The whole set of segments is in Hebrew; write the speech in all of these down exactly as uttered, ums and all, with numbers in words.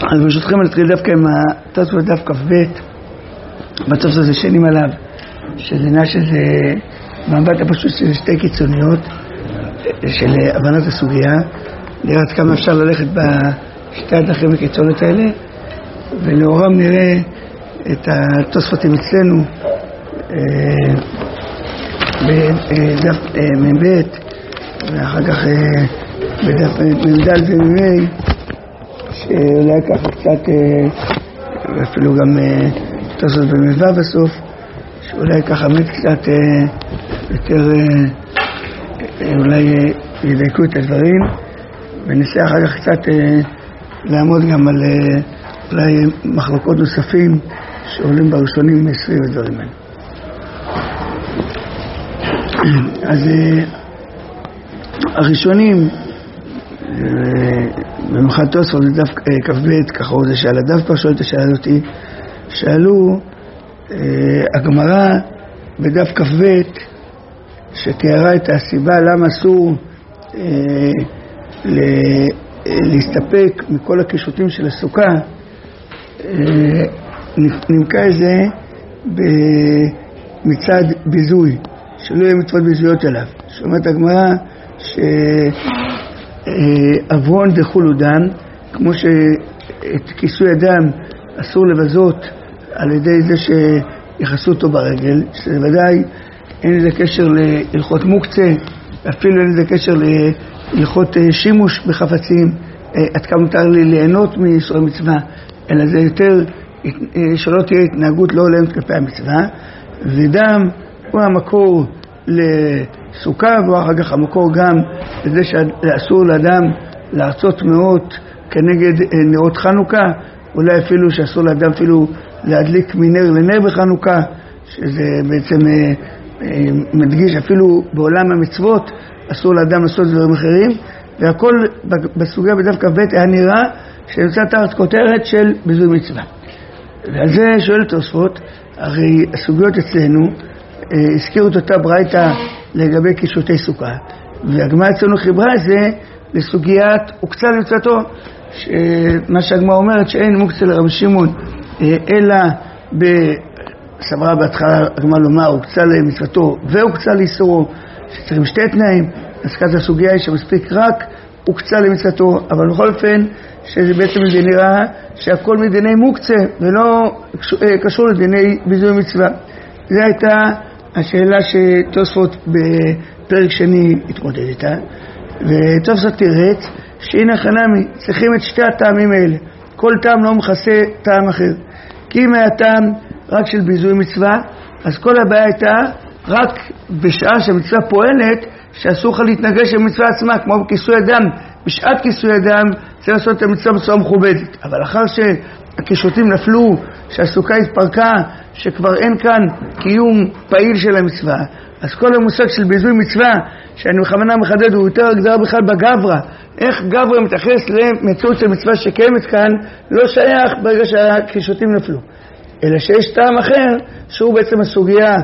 אז ברשותכם נתחיל דווקא עם התוספות דף כ"ב, בתוספות הזה שנים עליו, שזה נע שזה במבט הפשוט של שתי קיצוניות של הבנת הסוגיה, לראות כמה אפשר ללכת בשתי הדרכים הקיצוניות האלה, ולאורם נראה את התוספותים אצלנו בדף מ"ב ואחר כך בדף מ"ד ומ"ה, שאולי ככה קצת, אפילו גם תוספות במ"ו בסוף, שאולי ככה מת קצת יותר, אולי ידייקו את הדברים, וננסה אחר כך קצת לעמוד גם על אולי מחלוקות נוספים שעולים בראשונים סביב הדברים האלה. אז הראשונים, במיוחד תוספות זה דף כ"ב, ככה הוא זה שאל הדף כבר שואל את השאלה אותי, שאלו הגמרא בדף כ"ב שתיארה את הסיבה למה אסור להסתפק מכל הקישוטים של הסוכה, נמקה זה מצד ביזוי, שלא יהיה מצוות ביזויות עליו. שאומרת הגמרא שעוון דחולו דם, כמו שאת כיסוי הדם אסור לבזות על ידי זה שיחסו אותו ברגל, שזה ודאי אין לזה קשר להלכות מוקצה, אפילו אין לזה קשר להלכות שימוש בחפצים, עד כמה מותר לי ליהנות מישראל מצווה, אלא זה יותר שלא תהיה התנהגות לא הולמת כלפי המצווה. ודם הוא המקור לסוכה, והוא אחר כך המקור גם לזה שאסור לאדם לעשות מאות כנגד נרות חנוכה, אולי אפילו שאסור לאדם אפילו להדליק מנר לנר בחנוכה, שזה בעצם מדגיש אפילו בעולם המצוות אסור לאדם לעשות דברים אחרים, והכל בסוגיה בדף כ"ב היה נראה שנמצא תחת כותרת של ביזוי מצווה. ועל זה שואל תוספות, הרי הסוגיות אצלנו הזכירו את אותה ברייתא לגבי קישוטי סוכה, והגמרא אצלנו חיברה את זה לסוגיית הוקצה למצוותו, מה שהגמרא אומרת שאין מוקצה לרבי שמעון אלא בסברה בהתחלה הגמרא לומר הוקצה למצוותו והוקצה לאיסורו, שצריכים שתי תנאים. אז כזו הסוגיה היא שמספיק רק הוקצה למצוותו, אבל בכל אופן שזה בעצם זה נראה שהכל מדיני מוקצה ולא קשור לדיני ביזוי מצווה. זו הייתה השאלה שתוספות בפרק שני התמודד איתה, ותוספות תירץ שהנה חנמי צריכים את שתי הטעמים האלה, כל טעם לא מכסה טעם אחר, כי אם היה טעם רק של ביזוי מצווה, אז כל הבעיה הייתה רק בשעה שהמצווה פועלת שאסור לך להתנגש עם מצווה עצמה, כמו בכיסוי אדם. בשעת כיסוי אדם צריך לעשות את המצווה בצורה מכובדת, אבל אחר שהקישוטים נפלו, שהסוכה התפרקה, שכבר אין כאן קיום פעיל של המצווה, אז כל המושג של ביזוי מצווה שאני בכוונה מחדד הוא יותר הגדרה בכלל בגברה, איך גברה מתייחס למציאות של מצווה שקיימת כאן, לא שייך ברגע שהקישוטים נפלו, אלא שיש טעם אחר שהוא בעצם הסוגיה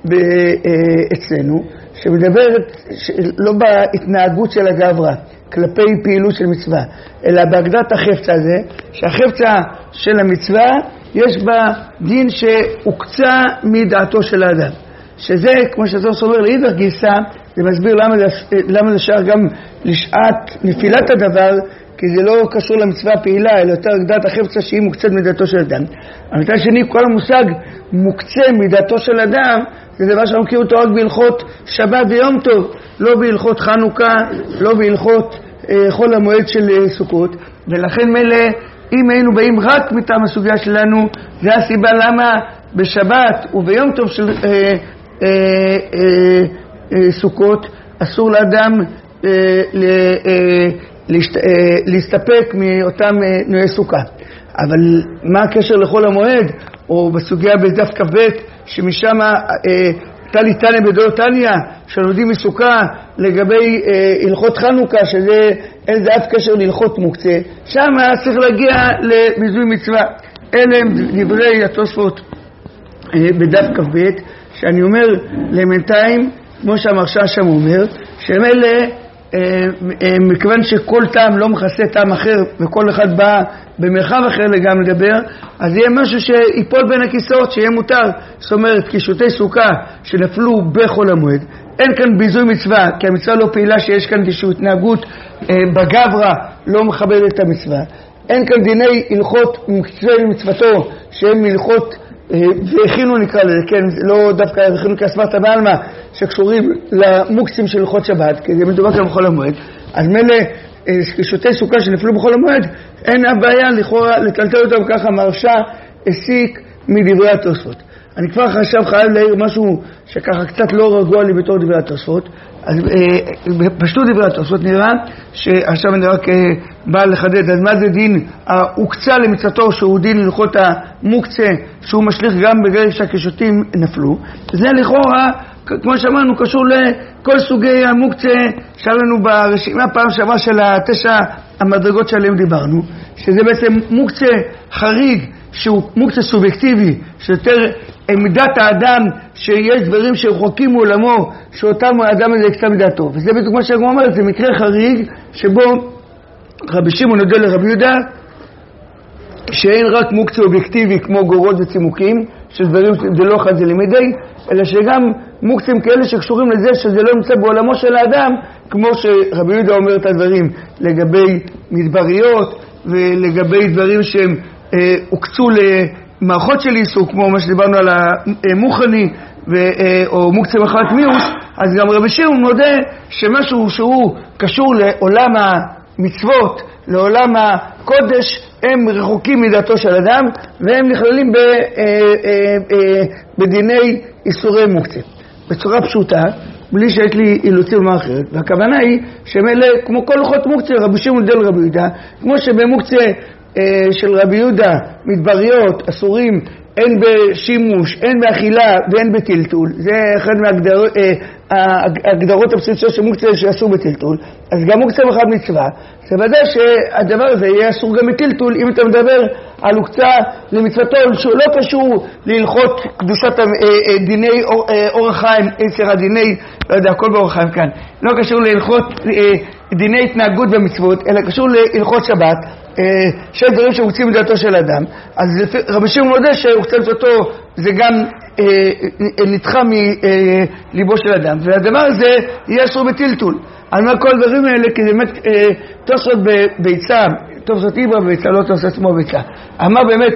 אצלנו, שמדברת לא בהתנהגות של הגברה כלפי פעילות של מצווה, אלא בהגדת החפצה הזה, שהחפצה של המצווה יש בה דין שהוקצה מדעתו של האדם, שזה כמו שזו אומר לאידך גיסא, זה מסביר למה זה, למה זה שייך גם לשעת נפילת הדבר, כי זה לא קשור למצווה פעילה, אלא יותר הגדת החפצה שהיא מוקצת מדעתו של אדם. המצד שני, כל המושג מוקצה מדעתו של אדם, זה דבר שאנחנו מכירים אותו רק בהלכות שבת ויום טוב, לא בהלכות חנוכה, לא בהלכות אה, חול המועד של אה, סוכות, ולכן מלא, אם היינו באים רק מטעם הסוגיה שלנו, זה הסיבה למה בשבת וביום טוב של אה, אה, אה, אה, סוכות, אסור לאדם אה, ל, אה, להשת, אה, להסתפק מאותם אה, נויי סוכה. אבל מה הקשר לחול המועד, או בסוגיה בדף כ"ב, שמשם תלי תניא בדעות תניא שלומדים מסוכה לגבי אה, הלכות חנוכה, שזה אין זה אף קשר להלכות מוקצה, שם צריך להגיע לביזוי מצווה. אלה הם דברי התוספות אה, בדף כ"ב, שאני אומר למנתיים, כמו שהמרשה שם אומר, שהם אלה מכיוון שכל טעם לא מכסה טעם אחר וכל אחד בא במרחב אחר גם לדבר, אז יהיה משהו שיפול בין הכיסאות, שיהיה מותר. זאת אומרת, קישוטי סוכה שנפלו בחול המועד, אין כאן ביזוי מצווה, כי המצווה לא פעילה, שיש כאן איזושהי התנהגות בגברה לא מכבדת את המצווה. אין כאן דיני הלכות מקצועי מצוותו שהם הלכות והכינו נקרא לזה, כן, לא דווקא הכינו כסמרת בעלמא שקשורים למוקצים של הלכות שבת, כי זה מדובר כאן בחול המועד. אז מלא קישוטי סוכה שנפלו בחול המועד, אין הבעיה לכאורה לטלטל אותם ככה. מרשה הסיק מדברי התוספות. אני כבר עכשיו חייב להעיר משהו שככה קצת לא רגוע לי בתור דברי התוספות. אז פשטות דברי התוספות נראה שעכשיו אני רק בא לחדד. אז מה זה דין הוקצה למצוותו שהוא דין הלכות המוקצה שהוא משליך גם בגלל שהקישוטים נפלו? זה לכאורה כמו שאמרנו קשור לכל סוגי המוקצה שהיה לנו ברשימה פעם שעברה של התשע המדרגות שעליהם דיברנו, שזה בעצם מוקצה חריג שהוא מוקצה סובייקטיבי, שיותר מידת האדם, שיש דברים שרחוקים מעולמו, שאותם האדם הזה יקצה מדעתו. וזה בדיוק מה שהגמרא אומרת, זה מקרה חריג שבו רבי שמעון נודע לרבי יהודה שאין רק מוקצה אובייקטיבי כמו גורות וצימוקים, שדברים זה לא אחד זה לימדי, אלא שגם מוקצים כאלה שקשורים לזה שזה לא נמצא בעולמו של האדם, כמו שרבי יהודה אומר את הדברים לגבי מדבריות ולגבי דברים שהם אה, הוקצו למערכות של עיסוק, כמו מה שדיברנו על המוכני ו, אה, או מוקצה מחלת מיוס. אז גם רבי שמעון מודה שמשהו שהוא קשור לעולם המצוות, לעולם הקודש, הם רחוקים מדעתו של אדם והם נכללים ב, אה, אה, אה, בדיני איסורי מוקצה בצורה פשוטה, בלי שיש לי אילוצים ומה אחרת. והכוונה היא שהם אלה כמו כל הלכות מוקצה, רבי שמעון דל רבי יהודה, כמו שבמוקצה אה, של רבי יהודה מדבריות אסורים אין בשימוש, אין באכילה ואין בטלטול. זה אחד מההגדרות אה, הבסיסיות של מוקצה שאסור בטלטול. אז גם מוקצה מחד מצווה, זה ודאי שהדבר הזה יהיה אסור גם בטלטול אם אתה מדבר על הוקצה למצוותו שהוא לא קשור להלכות קדושת אה, אה, דיני אור, אה, אורח חיים, עשר הדיני, לא יודע, הכל באורח חיים כאן, לא קשור להלכות אה, דיני התנהגות במצוות, אלא קשור להלכות שבת, של דברים שמוקצים מדעתו של אדם. אז רבי שמעון מודה שהוקצה מצוותו זה גם נדחה מליבו של אדם, והדבר הזה יהיה אסור בטלטול. אני אומר כל הדברים האלה כי זה באמת תוספות בביצה, תוספות איברה בביצה, לא תוספות עצמו בביצה. אמר באמת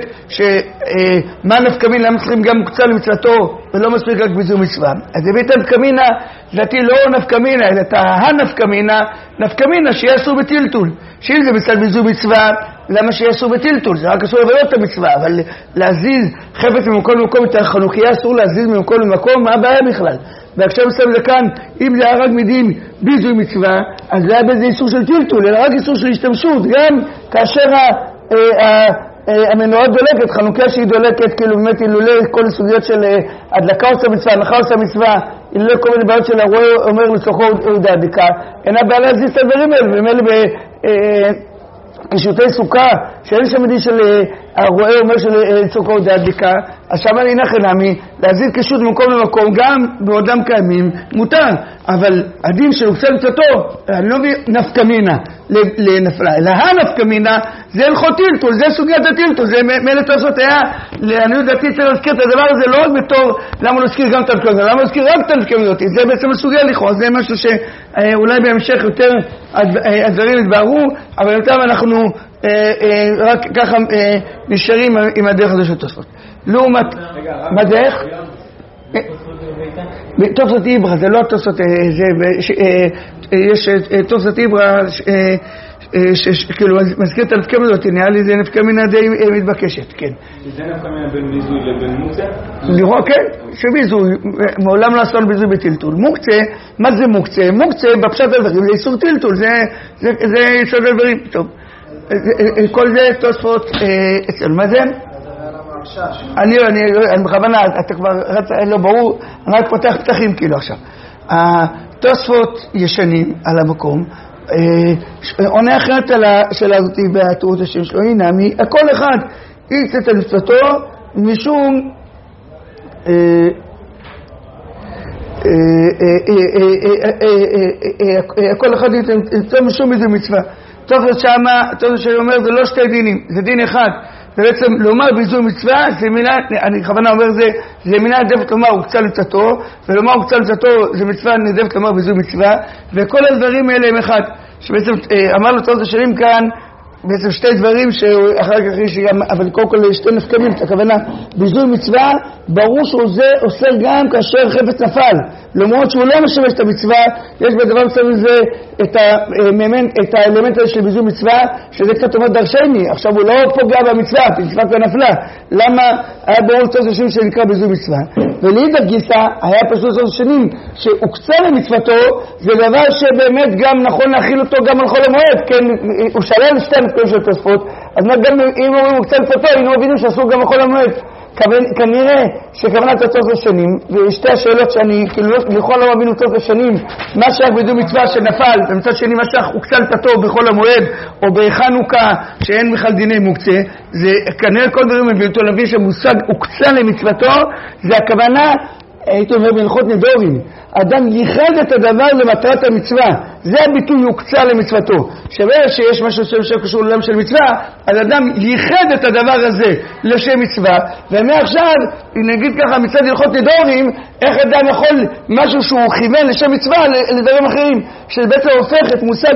שמה נפקא מינה, למה צריכים גם מוקצה למצוותו ולא מספיק רק ביזוי מצווה. אז הבאת נפקא מינה, לדעתי לא נפקא מינה אלא הנפקא מינה, נפקא מינה שיהיה אסור בטלטול. שאם זה מצד ביזוי מצווה, למה שיהיה אסור בטלטול? זה רק אסור לבלות את המצווה, אבל להזיז חפץ ממקום למקום, את החנוכיה אסור להזיז ממקום למקום, מה הבעיה בכלל? ועכשיו מסתם זה כאן, אם זה היה רק מדין ביזוי מצווה, אז זה היה בזה איסור של טלטול, אלא רק איסור של השתמשות, גם כאשר המנועה דולקת, חנוכיה שהיא דולקת, כאילו באמת אילולא כל הסוגיות של הדלקה עושה מצווה, הנחה עושה מצווה, אילולא כל מיני בעיות של הרואה אומר לצורכו יהודה הדלקה, אינה בעיה להזיז את הדברים האלה, ומאלה בקישוטי סוכה, שאין שם מדין של הרואה אומר של צורכו יהודה הדלקה, אז שם אני נכן נעמי, להזיז קישוט ממקום למקום, גם בעודם קיימים, מותר, אבל הדין של הוקצה מצוותו, אני לא מבין נפקא מינה לנפלה, אלא הנפקא מינה זה הלכות טלטול, זה סוגיית הטלטול, זה מאלה תוספות היה, לעניות דעתי צריך להזכיר את הדבר הזה לא רק בתור, למה לא להזכיר גם את הנפקא מינה, למה לא להזכיר רק את הנפקא מינה, זה בעצם הסוגיה לכאורה, זה משהו שאולי בהמשך יותר הדברים יתבהרו, אבל יותר אנחנו רק ככה נשארים עם הדרך הזו של תוספות. לעומת, מה זה איך? תוספות איברה, זה לא תוספות, יש תוספות איברה שכאילו מזכיר את הנפקא מינה, נראה לי זה נפקא מינה די מתבקשת, כן. זה נפקא מינה בין ביזוי לבין מוקצה? לראות, כן, שביזוי, מעולם לא עשו ביזוי בטלטול. מוקצה, מה זה מוקצה? מוקצה בפשט הדברים, זה איסור טלטול, זה איסור הדברים, טוב. כל זה תוספות אצל, מה זה? אני, אני, אני בכוונה, אתה כבר רצה, לא ברור, אני רק פותח פתחים כאילו עכשיו. התוספות ישנים על המקום, עונה אחרת על השאלה הזאת בהתאות השם שלו, הנה, כל אחד יצא את מצוותו משום כל אחד יצא משום איזה מצווה. טוב שמה, טוב שאני אומר, זה לא שתי דינים, זה דין אחד. זה בעצם לומר ביזוי מצווה, זה מילה, אני בכוונה אומר זה, זה מילה נדבת לומר הוקצה לצאתו, ולומר הוקצה לצאתו זה מצווה נדבת לומר ביזוי מצווה, וכל הדברים האלה הם אחד. שבעצם אמר לו טוב השנים כאן, בעצם שתי דברים שאחר כך יש גם, אבל קודם כל שתי נפקמים, הכוונה ביזוי מצווה, ברור שהוא זה עושה גם כאשר חפץ נפל, למרות שהוא לא משמש את המצווה, יש בדבר מסוים זה את, את האלמנט הזה של ביזוי מצווה, שזה קצת אומר דרשני, עכשיו הוא לא פוגע במצווה, המצווה כבר נפלה, למה היה ברור צורך שנים שנקרא ביזוי מצווה? ולעידת גיסא היה פשוט צורך שנים שהוקצה למצוותו, זה דבר שבאמת גם נכון להכיל אותו גם על חול המועד, כן, הוא שלל שתי נפקמים של תוספות, אז גם אם אומרים הוקצה למצוותו, היינו מבינים שאסור גם על חול המועד. כנראה שכוונת הצורך לשנים, ושתי השאלות שאני כאילו יכול לא מבינו צורך לשנים, מה שייך ביזוי מצווה שנפל, ומצד שני מה שייך הוקצה לצאתו בחול המועד, או בחנוכה שאין בכלל דיני מוקצה, זה כנראה כל דברים מביא אותו להביא שמושג הוקצה למצוותו, זה הכוונה, הייתי אומר בהלכות נדורים, אדם ייחד את הדבר למטרת המצווה, זה הביטוי הוקצה למצוותו. שווה שיש משהו שקשור לעולם של מצווה, אז אדם ייחד את הדבר הזה לשם מצווה, ומעכשיו, נגיד ככה מצד הלכות נדורים, איך אדם יכול משהו שהוא כיוון לשם מצווה לדברים אחרים, שבעצם הופך את מושג,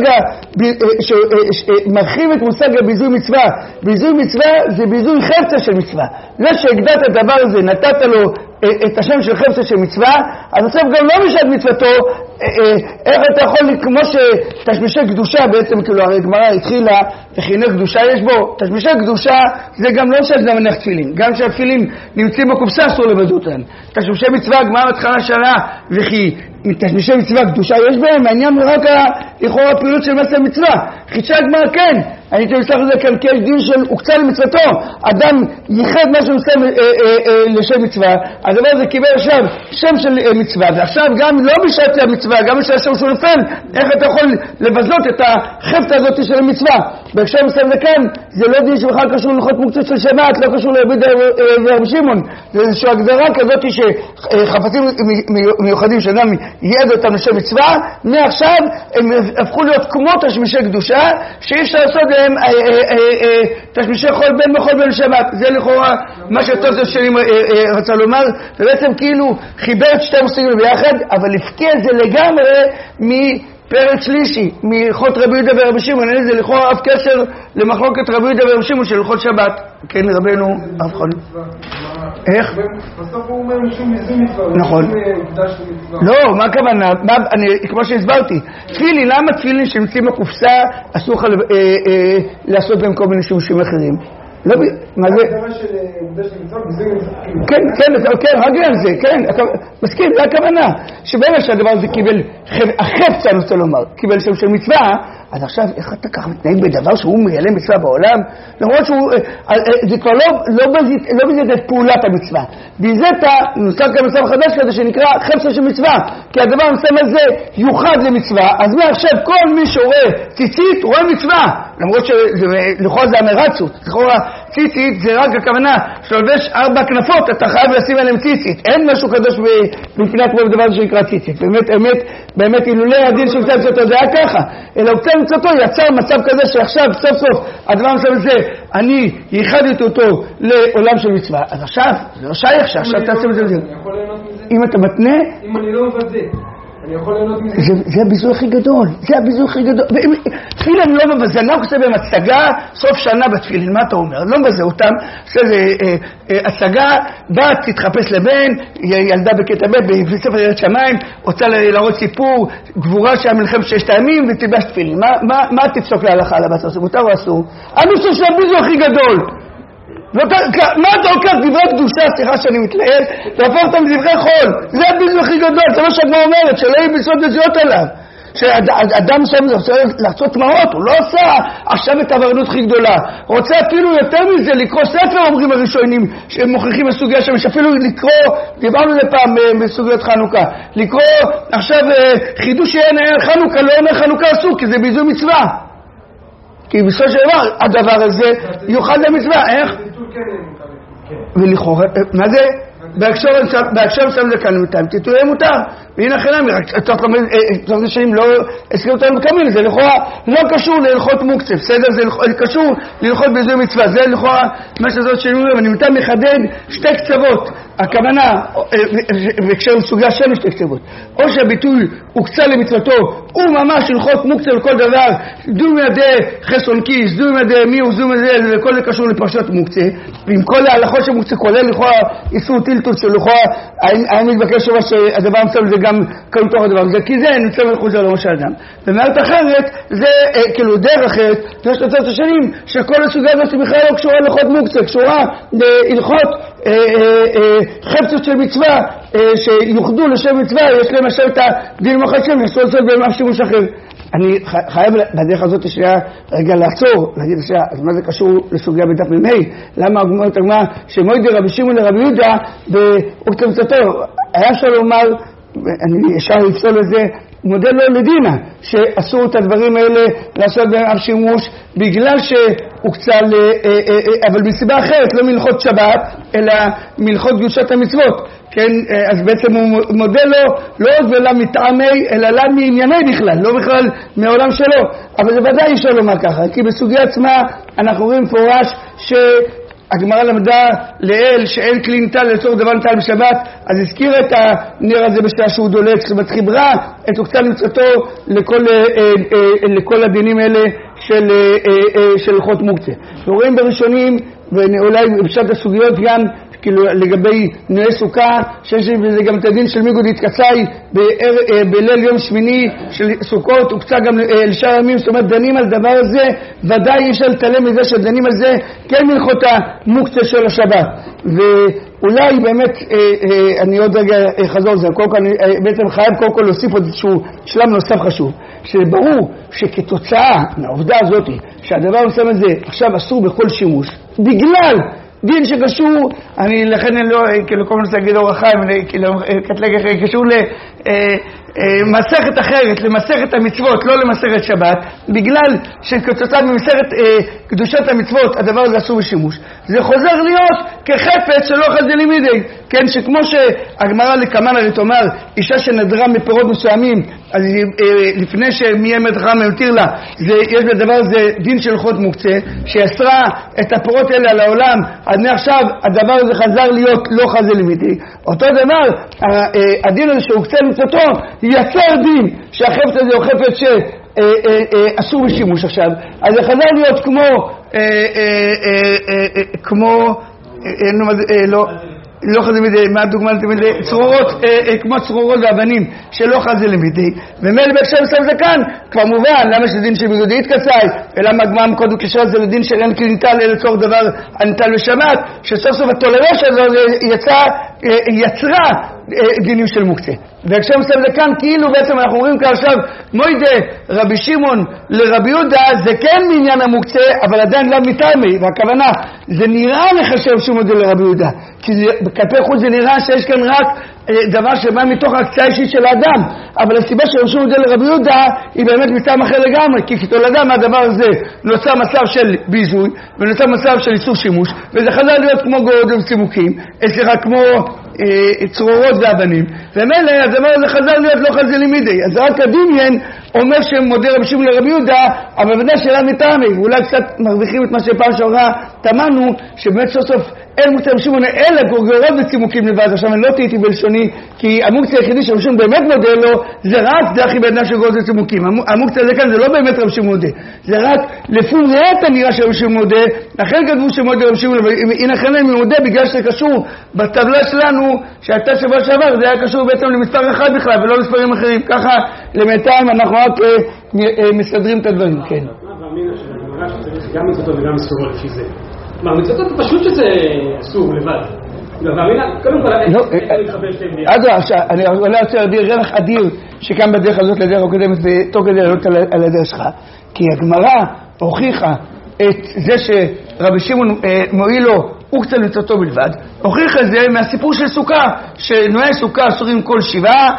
שמרחיב את מושג הביזוי מצווה. ביזוי מצווה זה ביזוי חפצה של מצווה. זה שהגדת את הדבר הזה, נתת לו את השם של חפצה של מצווה, אז עכשיו גם לא משד מצוותו, איך אתה יכול, כמו שתשמישי קדושה בעצם, כאילו הרי גמרא התחילה וחינך קדושה יש בו, תשמישי קדושה זה גם לא שאתה מניח תפילין, גם שהתפילין נמצאים בקופסה אסור לבזות אותן. תשמישי מצווה גמרא התחלה שנה וכי תשמישי מצווה קדושה יש בהם, העניין הוא רק לכאורה הפעילות של מעשה מצווה. חידשה הגמרא כן, אני אתן לסלח לזה כאן כאש דין של הוקצה למצוותו, אדם ייחד מה שהוא עושה לשם מצווה, הדבר הזה קיבל עכשיו שם של מצווה, ועכשיו גם לא בשעת המצווה, גם בשעת השם שהוא נפל, איך אתה יכול לבזות את החפצה הזאת של המצווה? בהקשר מסוים לכאן, זה לא דין שבכלל קשור להלכות מוקצה של שבת, לא קשור לרבי ורבי שמעון, זה איזושהי הגדרה כזאת שחפצים מיוחדים שאדם ייעד אותם לשם מצווה, מעכשיו הם הפכו להיות כמו תשמישי קדושה, שאי אפשר לעשות להם תשמישי חול בין מחול בין שבת. זה לכאורה מה שטוב שנים רצה לומר, ובעצם כאילו חיבר את שתי מושגים ביחד, אבל הפקיע את זה לגמרי מפרק שלישי, מהלכות רבי יהודה ורבי שמעון. אין לזה לכאורה אף קשר למחלוקת רבי יהודה ורבי שמעון של הלכות שבת. כן, רבנו אף חול. איך? בסוף הוא אומר משום ביזוי מצווה. נכון. לא, מה הכוונה? כמו שהסברתי, תפילין, למה תפילין שנמצאים בקופסה אסור לך לעשות בהם כל מיני שימושים אחרים? לא, מה זה? כן, כן, כן, רגע על זה, כן, מסכים, זה הכוונה. שבאמת שהדבר הזה קיבל, החפצה אני רוצה לומר, קיבל שם של מצווה, אז עכשיו איך אתה ככה מתנהג בדבר שהוא מיילה מצווה בעולם? למרות שהוא, זה כבר לא בזית את פעולת המצווה. בזית נוצר כאן מצב חדש כזה שנקרא חפצה של מצווה, כי הדבר המסוים הזה יוחד למצווה, אז מעכשיו כל מי שרואה ציצית רואה מצווה, למרות שלכאורה זה המרצות, לכאורה ציצית זה רק הכוונה שלובש ארבע כנפות, אתה חייב לשים עליהם ציצית, אין משהו קדוש מבחינת כמו בדבר הזה שנקרא ציצית. באמת, באמת, באמת אילולא הדין של קצת אותו זה היה ככה, אלא קצת מצוותו יצר מצב כזה שעכשיו סוף סוף הדבר המסוים הזה אני ייחדתי אותו לעולם של מצווה, אז עכשיו זה לא שייך שעכשיו תעשה את זה. אני יכול ליהנות מזה? אם אתה מתנה, אם אני לא מבזה אני יכול ליהנות מזה? זה, זה הביזוי הכי גדול, זה הביזוי הכי גדול. תפילין לא מבזה, אני עושה בהם הצגה סוף שנה בתפילין, מה אתה אומר? לא מבזה אותם, עושה איזה אה, אה, הצגה, בת תתחפש לבן, ילדה בקטע ב' בספר יראת שמיים, רוצה להראות סיפור, גבורה שהמלחמת ששת הימים ותלבש תפילין. מה, מה, מה תפסוק להלכה על הבת? מותר או אסור? אני חושב שזה הביזוי הכי גדול. מה אתה לוקח דברי קדושה, סליחה שאני מתלהב, תהפוך אותם לדברי חול, זה הביזוי הכי גדול, זה מה שהגמרא אומרת, שלא יהיו ביזות בזויות עליו, שאדם שם רוצה לעשות תמרות, הוא לא עושה עכשיו את העבריינות הכי גדולה, רוצה אפילו יותר מזה לקרוא ספר, אומרים הראשונים שמוכיחים בסוגיה שם, שאפילו לקרוא, דיברנו לזה פעם בסוגיות חנוכה, לקרוא עכשיו חידוש יהיה חנוכה, לא אומר חנוכה אסור, כי זה ביזוי מצווה, כי בסופו של דבר הדבר הזה יוכל למצווה, איך? ולכאורה, מה זה? בהקשר שם זה כאן מותר, תתויה מותר, והנה חינמי, רק תוך שנים לא הזכיר אותנו בקמיל, זה לכאורה לא קשור להלכות מוקצה, בסדר? זה קשור להלכות ביזוי מצווה, זה לכאורה מה שזאת שאני אומר, ואני מותר מחדד שתי קצוות, הכוונה, בהקשר לסוגיה של שתי קצוות, או שהביטוי הוקצה למצוותו, הוא ממש הלכות מוקצה לכל דבר, דו מידי חסון כיס, דו מידי מי וזו מידי, וכל זה קשור לפרשת מוקצה, ועם כל ההלכות של מוקצה כולל לכאורה איסור טילטול של לכאורה, האם מתבקש שמה שהדבר מצב זה גם כאן תוך הדבר הזה, כי זה נמצא מלכות זה לא של אדם. במערכת אחרת, זה כאילו דרך אחרת, יש תוצאות השנים, שכל הסוגיה הזאת בכלל לא קשורה להלכות מוקצה, קשורה להלכות חפצות של מצווה, שיוחדו לשם מצווה, יש להם עכשיו את הדין מחשם, יש לעשות בהם אף שימוש אחר. אני חייב בדרך הזאת שהיה רגע לעצור, להגיד שהיה, אז מה זה קשור לסוגיה בדף ממי? למה הגמרת הגמרה שמוידי רבי שמעון לרבי יהודה באוקצה מצוותו? היה אפשר לומר, אני ישר לפסול את זה, מודל לו לדינה, שאסור את הדברים האלה לעשות בהם אף שימוש, בגלל שהוקצה, אבל מסיבה אחרת, לא מלכות שבת, אלא מלכות קדושת המצוות. כן, אז בעצם הוא מודל לו לא עוד ולא מטעמי, אלא לא מענייני בכלל, לא בכלל מעולם שלו. אבל זה ודאי אפשר לומר ככה, כי בסוגיה עצמה אנחנו רואים פורש שהגמרא למדה לאל שאין כלי ניטל לצורך דבר ניטל בשבת, אז הזכיר את הנר הזה בשעה שהוא דולק, זאת אומרת חיברה את הוקצה למצוותו לכל, לכל הדינים האלה של, של הלכות מוקצה. ורואים בראשונים, ואולי בפשט הסוגיות גם, כאילו לגבי נועה סוכה, שיש בזה גם את הדין של מיגוד התקצאי בליל יום שמיני של סוכות, הוקצה גם לשאר ימים, זאת אומרת דנים על דבר הזה, ודאי יש לתעלם מזה שדנים על זה כן מלכות המוקצה של השבת. ואולי באמת, אני עוד רגע חזור לזה, אני בעצם חייב קודם כל להוסיף עוד איזשהו שלב נוסף חשוב, שברור שכתוצאה מהעובדה הזאת, שהדבר נוסף הזה עכשיו אסור בכל שימוש, בגלל דין שקשור, אני לכן אני לא, כאילו כל נושא להגיד אור החיים, כאילו קטלג אחר, קשור למסכת אחרת, למסכת המצוות, לא למסכת שבת, בגלל שכתוצאה ממסכת קדושת המצוות, הדבר הזה אסור בשימוש. זה חוזר להיות כחפץ שלא חזה לימידי, כן, שכמו שהגמרא לקמן הרי תאמר, אישה שנדרה מפירות מסוימים, אז לפני שמי אמת חם יותיר לה, זה, יש בדבר הזה דין של הלכות מוקצה, שיסרה את הפירות האלה על העולם, עד מעכשיו הדבר הזה חזר להיות לא חזה לימידי. אותו דבר, הדין הזה שהוקצה למצוותו, יצר דין שהחפץ הזה הוא חפץ שאסור בשימוש עכשיו, אז זה חזר להיות כמו, כמו, לא, לא חזה לימידי, מה הדוגמה לתמידי? צרורות, כמו צרורות ואבנים שלא חזה לימידי, ומילא בהקשר מסוים זה כאן, כבר מובן, למה שדין של מיגודי התקצאי, ולמה הגמרא מקודם קשר זה לדין של אין כלי ניטל אלא לצורך דבר הניטל בשבת, שסוף סוף התולדה שלו יצא, יצרה דינים של מוקצה. בהקשר מסוים זה כאן, כאילו בעצם אנחנו אומרים כאן עכשיו, מוידה רבי שמעון לרבי יהודה, זה כן מעניין המוקצה, אבל עדיין לא מטעמי, והכוונה, זה נראה לחשב שהוא מודל לרבי יהודה, כי כלפי חוץ זה נראה שיש כאן רק דבר שבא מתוך הקצאה אישית של האדם, אבל הסיבה שרשום מודל לרבי יהודה היא באמת מטעם אחר לגמרי, כי כתולדה מהדבר הזה נוצר מצב של ביזוי, ונוצר מצב של איסור שימוש, וזה חזר להיות כמו גורדות וצימוקים, סליחה, כמו צרורות ואבנים, ומילא הדבר הזה חזר להיות לא חזה לימידי. אז רק הדמיין אומר שהם מודה רבי שמעון לרבי יהודה, אבל ודאי שאלה מטעמי, ואולי קצת מרוויחים את מה שפעם שעברה תמנו, שבאמת סוף סוף אין מוקצה רבי שמעון אלא גורגרות וצימוקים לבד. עכשיו אני לא תהייתי בלשוני, כי המוקצה היחידי שרבי שמעון באמת מודה לו זה רק דחי באדם של גורגרות וצימוקים. המוקצה הזה כאן זה לא באמת רבי שמעון מודה, זה רק לפי ראית הנראה שרבי שמעון מודה, לכן כתבו שמודה רבי שמעון, אבל הנה לכן אני מודה בגלל שזה קשור בטבלה שלנו שהייתה שבוע שעבר, זה היה קשור בעצם למספר אחד בכלל ולא מספרים אחרים. ככה למתיים אנחנו רק מסדרים את הדברים. כן. מה מאמין שבגמרא שצריך גם מצוותות וגם איסורו לפי זה? מה, מצוותות פשוט שזה אסור לבד. קודם כל, אני מתחבר שתיים ביחד. אני רוצה להביא רווח אדיר שכאן בדרך הזאת לדרך הקודמת ותוך כדי לעלות על הדרך שלך. כי הגמרא הוכיחה את זה שרבי שמעון מועיל לו הוקצה למצוותו בלבד, הוכיח את זה מהסיפור של סוכה, שנועי סוכה אסורים כל שבעה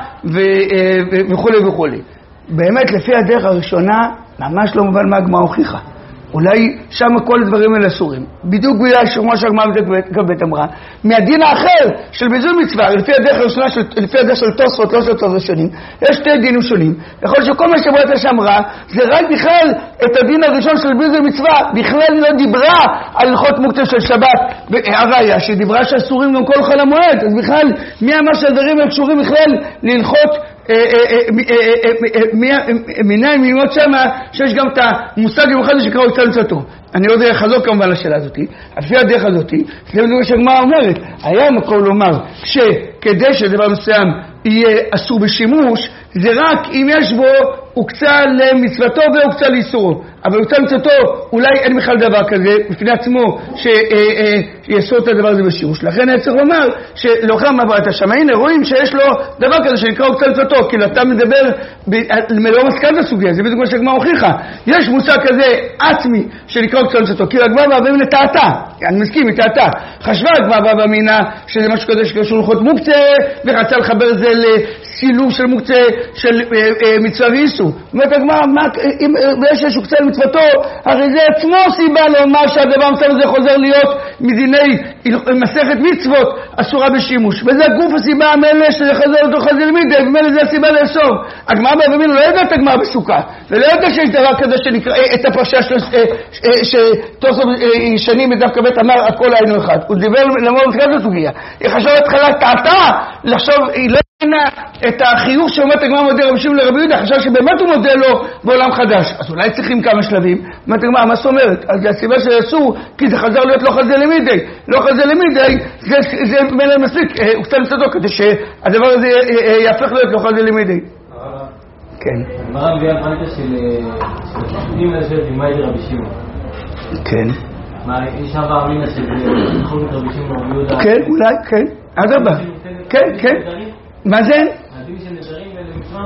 וכו' וכו'. באמת לפי הדרך הראשונה ממש לא מובן מה הגמרא הוכיחה. אולי שם כל הדברים האלה אסורים. בדיוק בגלל שמה שהגמרא בית אמרה, מהדין האחר של ביזוי מצווה, לפי הדרך הראשונה, לפי הדרך של תוספות, לא של תוספות שונים, יש שתי דינים שונים. יכול להיות שכל מה שברית השם אמרה, זה רק בכלל את הדין הראשון של ביזוי מצווה, בכלל לא דיברה על הלכות מוקצה של שבת, הראיה, שדיברה שאסורים גם כל חול המועד, אז בכלל, מי אמר שהדברים הם קשורים בכלל להלכות מיניים מימות שמה שיש גם את המושג המיוחד שקראו יצא לצאתו. אני לא יודע לחזור כמובן לשאלה הזאת, לפי הדרך הזאת, זה מה שהגמרא אומרת, היה מקום לומר שכדי שדבר מסוים יהיה אסור בשימוש, זה רק אם יש בו הוקצה למצוותו והוקצה לאיסורו. אבל הוקצה למצוותו, אולי אין בכלל דבר כזה בפני עצמו שיעשו את הדבר הזה בשימוש. לכן אני צריך לומר שלאחר מעבר את השם, הנה רואים שיש לו דבר כזה שנקרא הוקצה למצוותו, כאילו אתה מדבר מלא מסכן לסוגיה, זה בדיוק מה שהגמרא הוכיחה. יש מושג כזה עצמי שנקרא הוקצה למצוותו, כאילו הגמרא והבאים לטעתה, אני מסכים, היא טעתה. חשבה הגמרא והבאמינה שזה משהו כזה שקשור ללכות מוקצה, ורצה לחבר את זה לסילוב של מוקצה של מצווה ואיסור. אומרת הגמרא, אם יש הוקצה למצוותו, הרי זה עצמו סיבה לומר שהדבר מסוים הזה חוזר להיות מדיני מסכת מצוות אסורה בשימוש. וזה גוף הסיבה המלא שזה חוזר אותו חזיר מידי, ומלא זה הסיבה לאסור. הגמרא והבאמינה לא יודעת הגמרא בסוכה, ולא יודעת שיש דבר כזה שנקרא את הפרשה שתוספות שנים בדף כבית אמר הכל היינו אחד. הוא דיבר למור מסכת הסוגיה. היא חשבה התחלה טעתה לחשוב, היא לא הבינה את החיוך שאומרת הגמרא מודה רבי שמעון לרבי יהודה, חשב שבאמת הוא מודה לו בעולם חדש. אז אולי צריכים כמה שלבים. אומרת הגמרא, מה זאת אומרת? אז הסיבה שאסור, כי זה חזר להיות לא חזה למידי. לא חזה למידי, זה מלא מספיק, הוא קצת מצדו, כדי שהדבר הזה יהפך להיות לא חזה למידי. כן. הגמרא מביאה פרקטה של חשודים לשבת עם מאי רבי שמעון. כן. מה, יש עבר מינה של בכל זאת רבי שמעון רבי יהודה? כן, אולי, כן. עד הבא. כן, כן. מה זה? הדין של נדרים ולמצווה?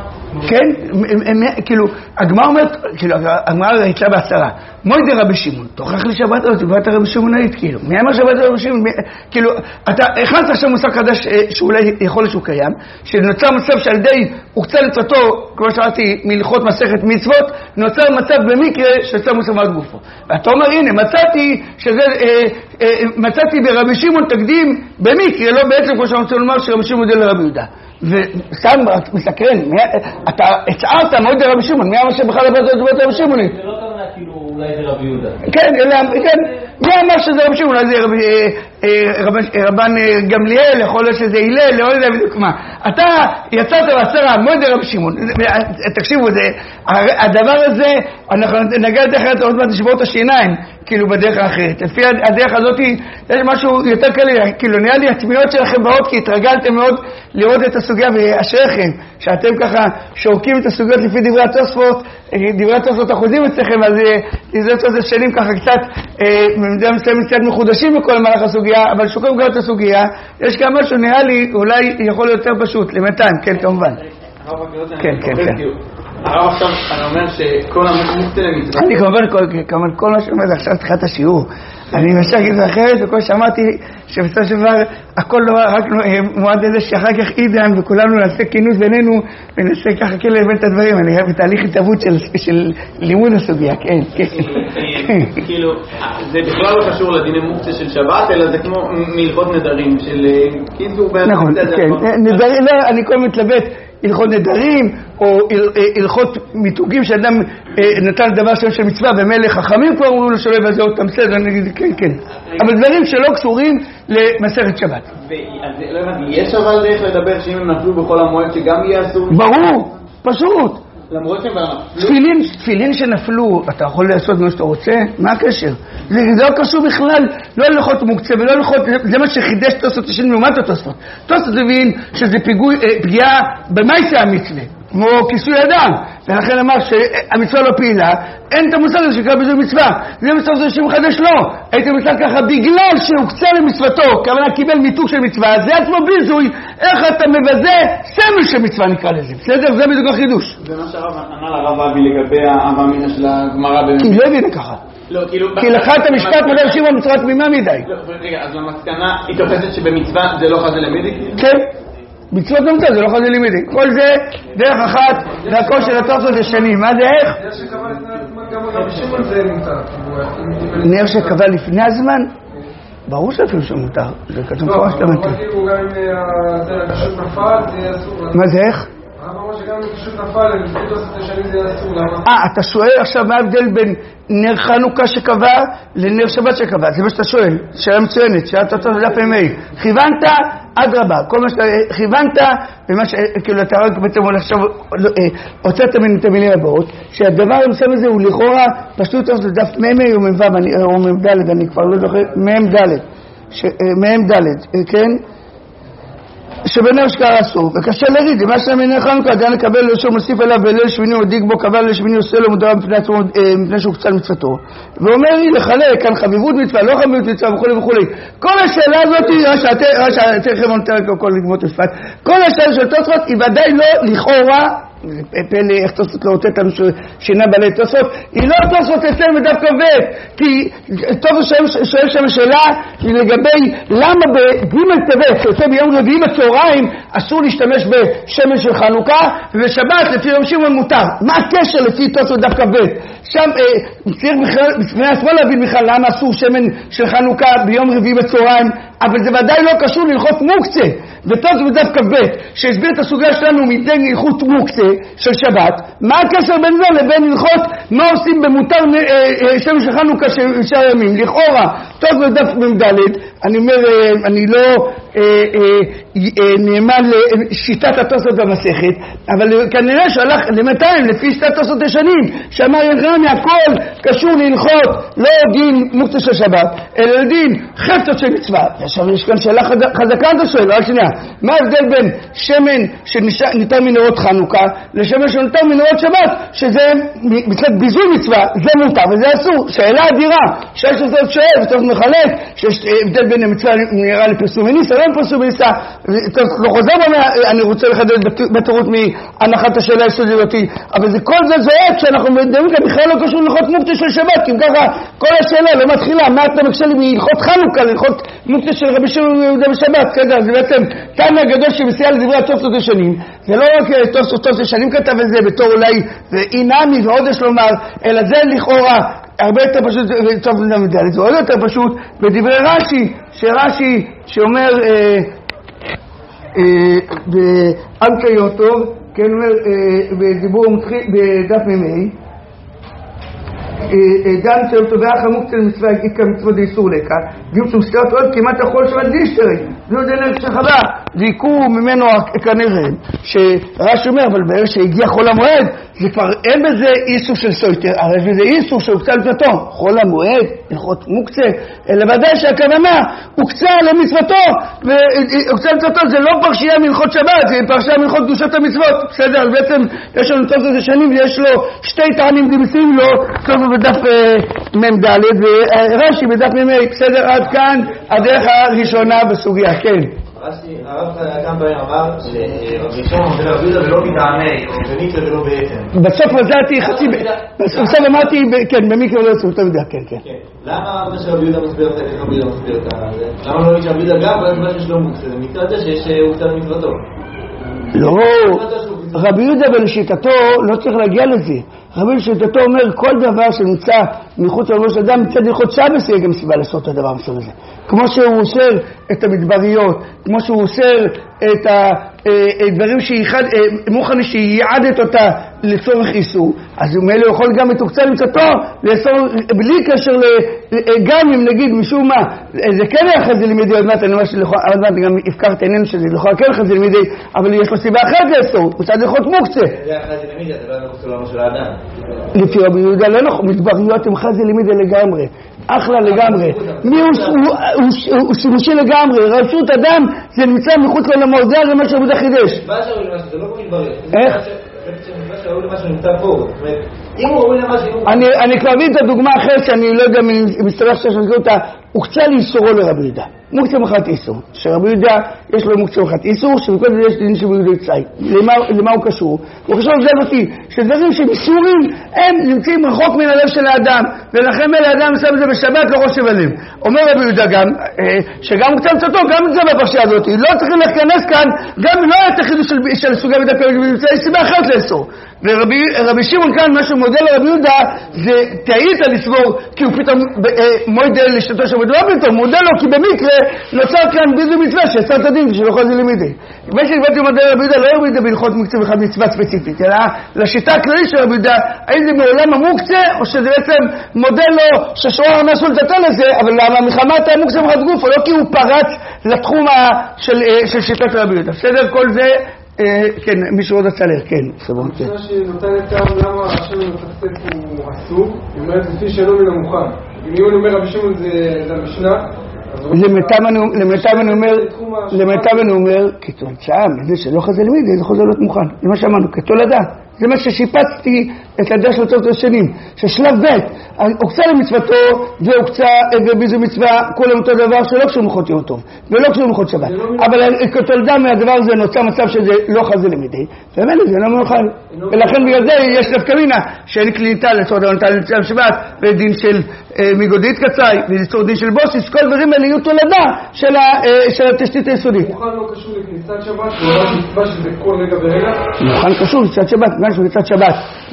כן, כאילו, הגמרא אומרת, כאילו, הגמרא הייתה בעשרה. מוידי רבי שמעון, תוכח לי שבת הזאת, שבת רבי שמעונית, כאילו. מי אמר שבת רבי שמעון? כאילו, אתה הכנסת עכשיו מושג חדש שאולי יכול להיות שהוא קיים, שנוצר מצב שעל ידי הוקצה לצאתו, כמו שאמרתי, מלכות מסכת מצוות, נוצר מצב במקרה שיוצא מוסמד גופו. ואתה אומר, הנה, מצאתי שזה, מצאתי ברבי שמעון תקדים במקרה, לא בעצם כמו שאני רוצה לומר שרבי שמעון זה לרבי יהודה. וסתם מסקרן, אתה הצערת מאוד לרבי שמעון, מי אמר שבכלל הבאת את בית רבי שמעונית? זה לא כמובן כאילו אולי זה רבי יהודה. כן, מי אמר שזה רבי שמעון? אולי זה רבן גמליאל, יכול להיות שזה הלל, לא יודע בדיוק מה. אתה יצאת בעשרה מאוד לרבי שמעון, תקשיבו, הדבר הזה, אנחנו נגע דרך אחרת עוד מעט לשבור את השיניים, כאילו בדרך האחרת. לפי הדרך הזאת יש משהו יותר קל, כאילו נראה לי התמיעות שלכם באות, כי התרגלתם מאוד לראות את הסוגיה, ואשריכם שאתם ככה שורקים את הסוגיות לפי דברי התוספות, דברי התוספות אחוזים אצלכם, אז זה איזה שנים ככה קצת, במדינה מסוימת קצת מחודשים בכל מהלך הסוגיה, אבל שורקים גם את הסוגיה, יש גם משהו נראה לי אולי יכול להיות יותר פשוט, למתיים, כן כמובן. כן, כן, כן. הרב עכשיו, אני אומר שכל המוקצה למצוות... אני כמובן, כל מה שאומר זה עכשיו תחילת השיעור. אני משך את זה אחרת, וכל שמעתי שבסופו של דבר הכל לא רק מועד לזה שאחר כך עידן וכולנו נעשה כינוס בינינו ונעשה ככה כאילו לבין את הדברים. אני חייב בתהליך התאבות של לימוד הסוגיה, כן, כן. כאילו, זה בכלל לא קשור לדיני מוקצה של שבת, אלא זה כמו מלכות נדרים של קיצור בין... נכון, כן. נדרים, לא, אני כל מתלבט הלכות נדרים או הלכות מיתוגים שאדם נתן דבר שם של מצווה במלך חכמים כבר אומרים לו שלא יבזה אותם, בסדר, אני אגיד כן, כן. אבל דברים שלא קשורים למסכת שבת. לא הבנתי, יש אבל דרך לדבר שאם הם נפלו בכל המועד שגם יהיה אסור? ברור, פשוט. למרות שהם תפילין, תפילין שנפלו, אתה יכול לעשות מה שאתה רוצה? מה הקשר? זה לא קשור בכלל, לא ללכות מוקצה ולא ללכות, זה מה שחידש תוספות השני לעומת התוספות. תוספות מבין שזה פגיעה במעשה המצווה, כמו כיסוי אדם, ולכן אמר שהמצווה לא פעילה, אין את המושג הזה שקרה ביזוי מצווה, זה מצווה הזה שמחדש לא, הייתי מצווה ככה בגלל שהוקצה למצוותו, כוונה קיבל מיתוג של מצווה, זה עצמו ביזוי, איך אתה מבזה סמל של מצווה נקרא לזה, בסדר? זה בדיוק החידוש. זה מה שהרב ענה לרב אבי לגבי האמינה של הגמרא באמת. כי לא הבינה ככה. כי לקחה את המשפט מלא שמעון מצווה תמימה מדי. רגע, אז למסקנה היא תופסת שבמצווה זה לא חזה למידי? כן. מצוות נמצא, זה לא חזה לימידי. כל זה דרך אחת, והכל של התוספות זה שנים. מה זה איך? גם שמעון זה מותר. נר שקבע לפני הזמן? ברור שאפילו שמותר. זה כתוב כבר שאתה מתאים. לא, כאילו גם אם הקשור נפל, זה יהיה אסור. מה זה איך? הרב אמר שגם אם הקשור נפל, לפני תוספת השנים זה יהיה אסור. אה, אתה שואל עכשיו מה ההבדל בין נר חנוכה שקבע לנר שבת שקבע? זה מה שאתה שואל. שאלה מצוינת, שאלת אותו לדף ימי. כיוונת עד רבה. כל מה שאתה כיוונת, ומה ש... כאילו אתה רק בעצם עכשיו הוצאת מן את המילים הבאות, שהדבר המסוים הזה הוא לכאורה פשוט אז לדף מ"מ או מ"ו או מ"ד, אני כבר לא זוכר, מ"ד, מ"ד, כן? שבנר שקרה אסור, וקשה להגיד, מה שלמנר חנוכה, עדיין לקבל לאישור מוסיף אליו בליל שמיני או דיג בו, קבל ליל שמיני עושה לו מודרה מפני שהוא קצת מצוותו. ואומר לי לחלק, כאן חביבות מצווה, לא חביבות מצווה וכו' וכו'. כל השאלה הזאת, רשע, תכף נותן כל לגמות השפט, כל השאלה של תוספות היא ודאי לא לכאורה, פלא איך תוספות לא רוצה לנו שינה בעלי תוספות, היא לא תוספות אצלנו בדף כבד, כי תוספות שואל שם שאלה לגבי למה בג' טבת, שיוצא ביום רביעי בצהריים, אסור להשתמש בשמן של חנוכה, ובשבת לפי יום שמעון מותר. מה הקשר לפי תוספות דף כבד? שם צריך בפני עצמו להבין בכלל למה אסור שמן של חנוכה ביום רביעי בצהריים, אבל זה ודאי לא קשור ללכות מוקצה. ותוספות דף כבד שהסביר את הסוגיה שלנו מדי הלכות מוקצה של שבת, מה הקשר בין זה לבין הלכות מה עושים במותר שמן של חנוכה של שאר ימים? לכאורה תוספות דף מ"ד, אני אומר, אני לא נאמן לשיטת התוספות במסכת, אבל כנראה שהלך למאתיים לפי שיטת התוספות השנים, שאמר ירמי הכל קשור להלכות לא דין מוקצה של שבת אלא לדין חפצות של מצווה. עכשיו יש כאן שאלה חזקה, אתה שואל, רק שנייה, מה ההבדל בין שמן שניתן מנרות חנוכה לשמן שניתן מנרות שבת, שזה מצוות ביזוי מצווה, זה מותר וזה אסור? שאלה אדירה, שיש לזה שואל וצריך מחלק שיש הבדל בין המצווה נראה לפרסום וניסה, לא לפרסום וניסה, לא חוזר במה, אני רוצה לחדד בתירות מהנחת השאלה היסודית, אבל זה כל זה זועק שאנחנו מדברים כאן בכלל לא קשור ללכות מוקצה של שבת, כי אם ככה כל השאלה לא מתחילה, מה אתה מקשה לי מלכות חנוכה ללכות מוקצה של רבי שמעון יהודה בשבת? כזה, זה בעצם תנא גדול שמסייע לדברי התוספות השנים, זה לא רק תוספות השנים כתב את זה בתור אולי אינמי ועוד יש לומר, אלא זה לכאורה הרבה יותר פשוט, טוב נמדל, זה עוד יותר פשוט בדברי רש"י, שרש"י שאומר באמצע יוטוב, כן אומר בדיבור מתחיל בדף מ"ה, דם של תובע חמוק של מצווה יגיד כמצוות איסור לקה, דיוק שמסקרת עוד כמעט החול שבת דישטרי, זה עוד דרך שחווה, דייקו ממנו כנראה, שרש"י אומר, אבל בערך שהגיע חול המועד, זה כבר אין בזה איסור של סויטר, הרי זה איסור שהוקצה למצוותו, חול המועד, הלכות מוקצה, אלא ודאי שהכוונה הוקצה למצוותו, והוקצה למצוותו זה לא פרשייה מלכות שבת, זה פרשייה מלכות קדושת המצוות, בסדר, אז בעצם יש לנו תוספות השנים ויש לו שתי טעמים דמסים לו, תוספות בדף מ"ד ורש"י בדף מ"ה, בסדר, עד כאן הדרך הראשונה בסוגיה, כן. הרב כמה פעמים אמר שרבי שמעון בן רבי יהודה ולא מטעמי, או במקרה ולא בעצם. בסוף רזעתי חצי, בסוף אמרתי, כן, במקרה ולא בעצם, אתה יודע, כן, כן. למה אמרת שרבי יהודה מסביר את זה, איך רבי יהודה מסביר את זה? למה לא להגיד שרבי יהודה גם, ואז מה שיש לו מוקצה? זה מקרה הזה שיש הוקצה למצוותו. לא, רבי יהודה ולשיטתו לא צריך להגיע לזה. רבי לשיטתו אומר כל דבר שנמצא מחוץ לראש אדם מצד הלכות שבס יהיה גם סיבה לעשות את הדבר מסוים הזה. כמו שהוא אוסר את המדבריות, כמו שהוא אוסר את הדברים מוכן שיעדת אותה לצורך איסור, אז הוא מלא יכול גם מתוקצה למצאתו לאסור בלי קשר גם אם נגיד משום מה זה כן היה חזי לימדי, עוד מעט אני אומר שעוד מעט גם הפקרת עינינו שזה לכל כן חזי לימדי, אבל יש לו סיבה אחרת לאסור, הוא צד הלכות מוקצה. זה היה חזי לימדי, זה לא היה מחוץ לעולמו של האדם. לפי רבי יהודה לא נכון, מדבריות הם חזי לימדי לגמרי, אחלה לגמרי, מי הוא שימושי לגמרי, רשות אדם זה נמצא מחוץ לעולמו, זה הרי מה שעבודה חידש. מה שראוי למשהו, זה לא כמו מדבריות. איך? מה שראוי למשהו נמצא פה, אם הוא ראוי למשהו... אני כבר אביא את הדוגמה אחרת שאני לא יודע אם מסתבר שיש לסגור אותה, הוא קצה לאיסורו לרבי יהודה. מוקצה מחת איסור. שרבי יהודה יש לו מוקצה מחת איסור, שבכל זה יש דין של יהודי יצאי. למה, למה הוא קשור? הוא קשור לזה אותי, שדברים שהם איסורים, הם נמצאים רחוק מן הלב של האדם, ולכן אלה האדם שם את זה בשבת לא חושב עליהם. אומר רבי יהודה גם, שגם מוקצה מצאתו, גם את זה בפרשייה הזאת. לא צריכים להכנס כאן, גם לא היה תחידו של, של סוגי מידה פרק ויוצא, יש סיבה אחרת לאסור. ורבי רבי שמעון כאן, מה שהוא מודל לרבי יהודה, זה תהית לסבור, כי הוא פתאום מודל לשתתו של מדובר פתאום, מודל לו, כי במקרה נוצר כאן ביזוי מצווה, שעשה את הדין, שלא יכול זה לימידי. מה שהגבלתי מודל לרבי יהודה, לא ירבי יהודה בהלכות מוקצה אחד מצווה ספציפית, אלא לשיטה הכללית של רבי יהודה, האם זה מעולם המוקצה, או שזה בעצם מודל לו, ששוער משהו לטטל לזה, אבל למה מחמת המוקצה מחד גוף, או לא כי הוא פרץ לתחום של, של שיטת רבי יהודה. בסדר, כל זה, כן, מישהו עוד הצלר, כן, סבון, כן. השאלה שנותנת כאן למה השם מצפצף הוא אסור, היא אומרת לפי שלא מן המוכן. אם יהיו אומר רבי שמעון זה המשנה, למיטב אני אומר, כתוצאה מזה שלא חזה למידי, זה חוזר להיות מוכן. זה מה שאמרנו, כתולדה. זה מה ששיפצתי את הדעה של אותו שנים. ששלב ב' הוקצה למצוותו והוקצה וביזו מצווה, כולם אותו דבר שלא קשור מלכות יום טוב, ולא קשור מלכות שבת. אבל כתולדה מהדבר הזה נוצר מצב שזה לא חזה למידי, ומילא זה לא מוכן. ולכן בגלל זה יש דווקא מינה שאין קליטה לצורך דבר נטל לצורך שבת, ודין של מגודית קצאי, וליצור דין של בוסיס, כל דברים האלה יהיו תולדה של התשתית היסודית. מוכן לא קשור לכניסת שבת, או רק מצווה שזה כל רגע ורגע? מוכן קשור לכניסת שבת, גם שהוא לכניסת שבת.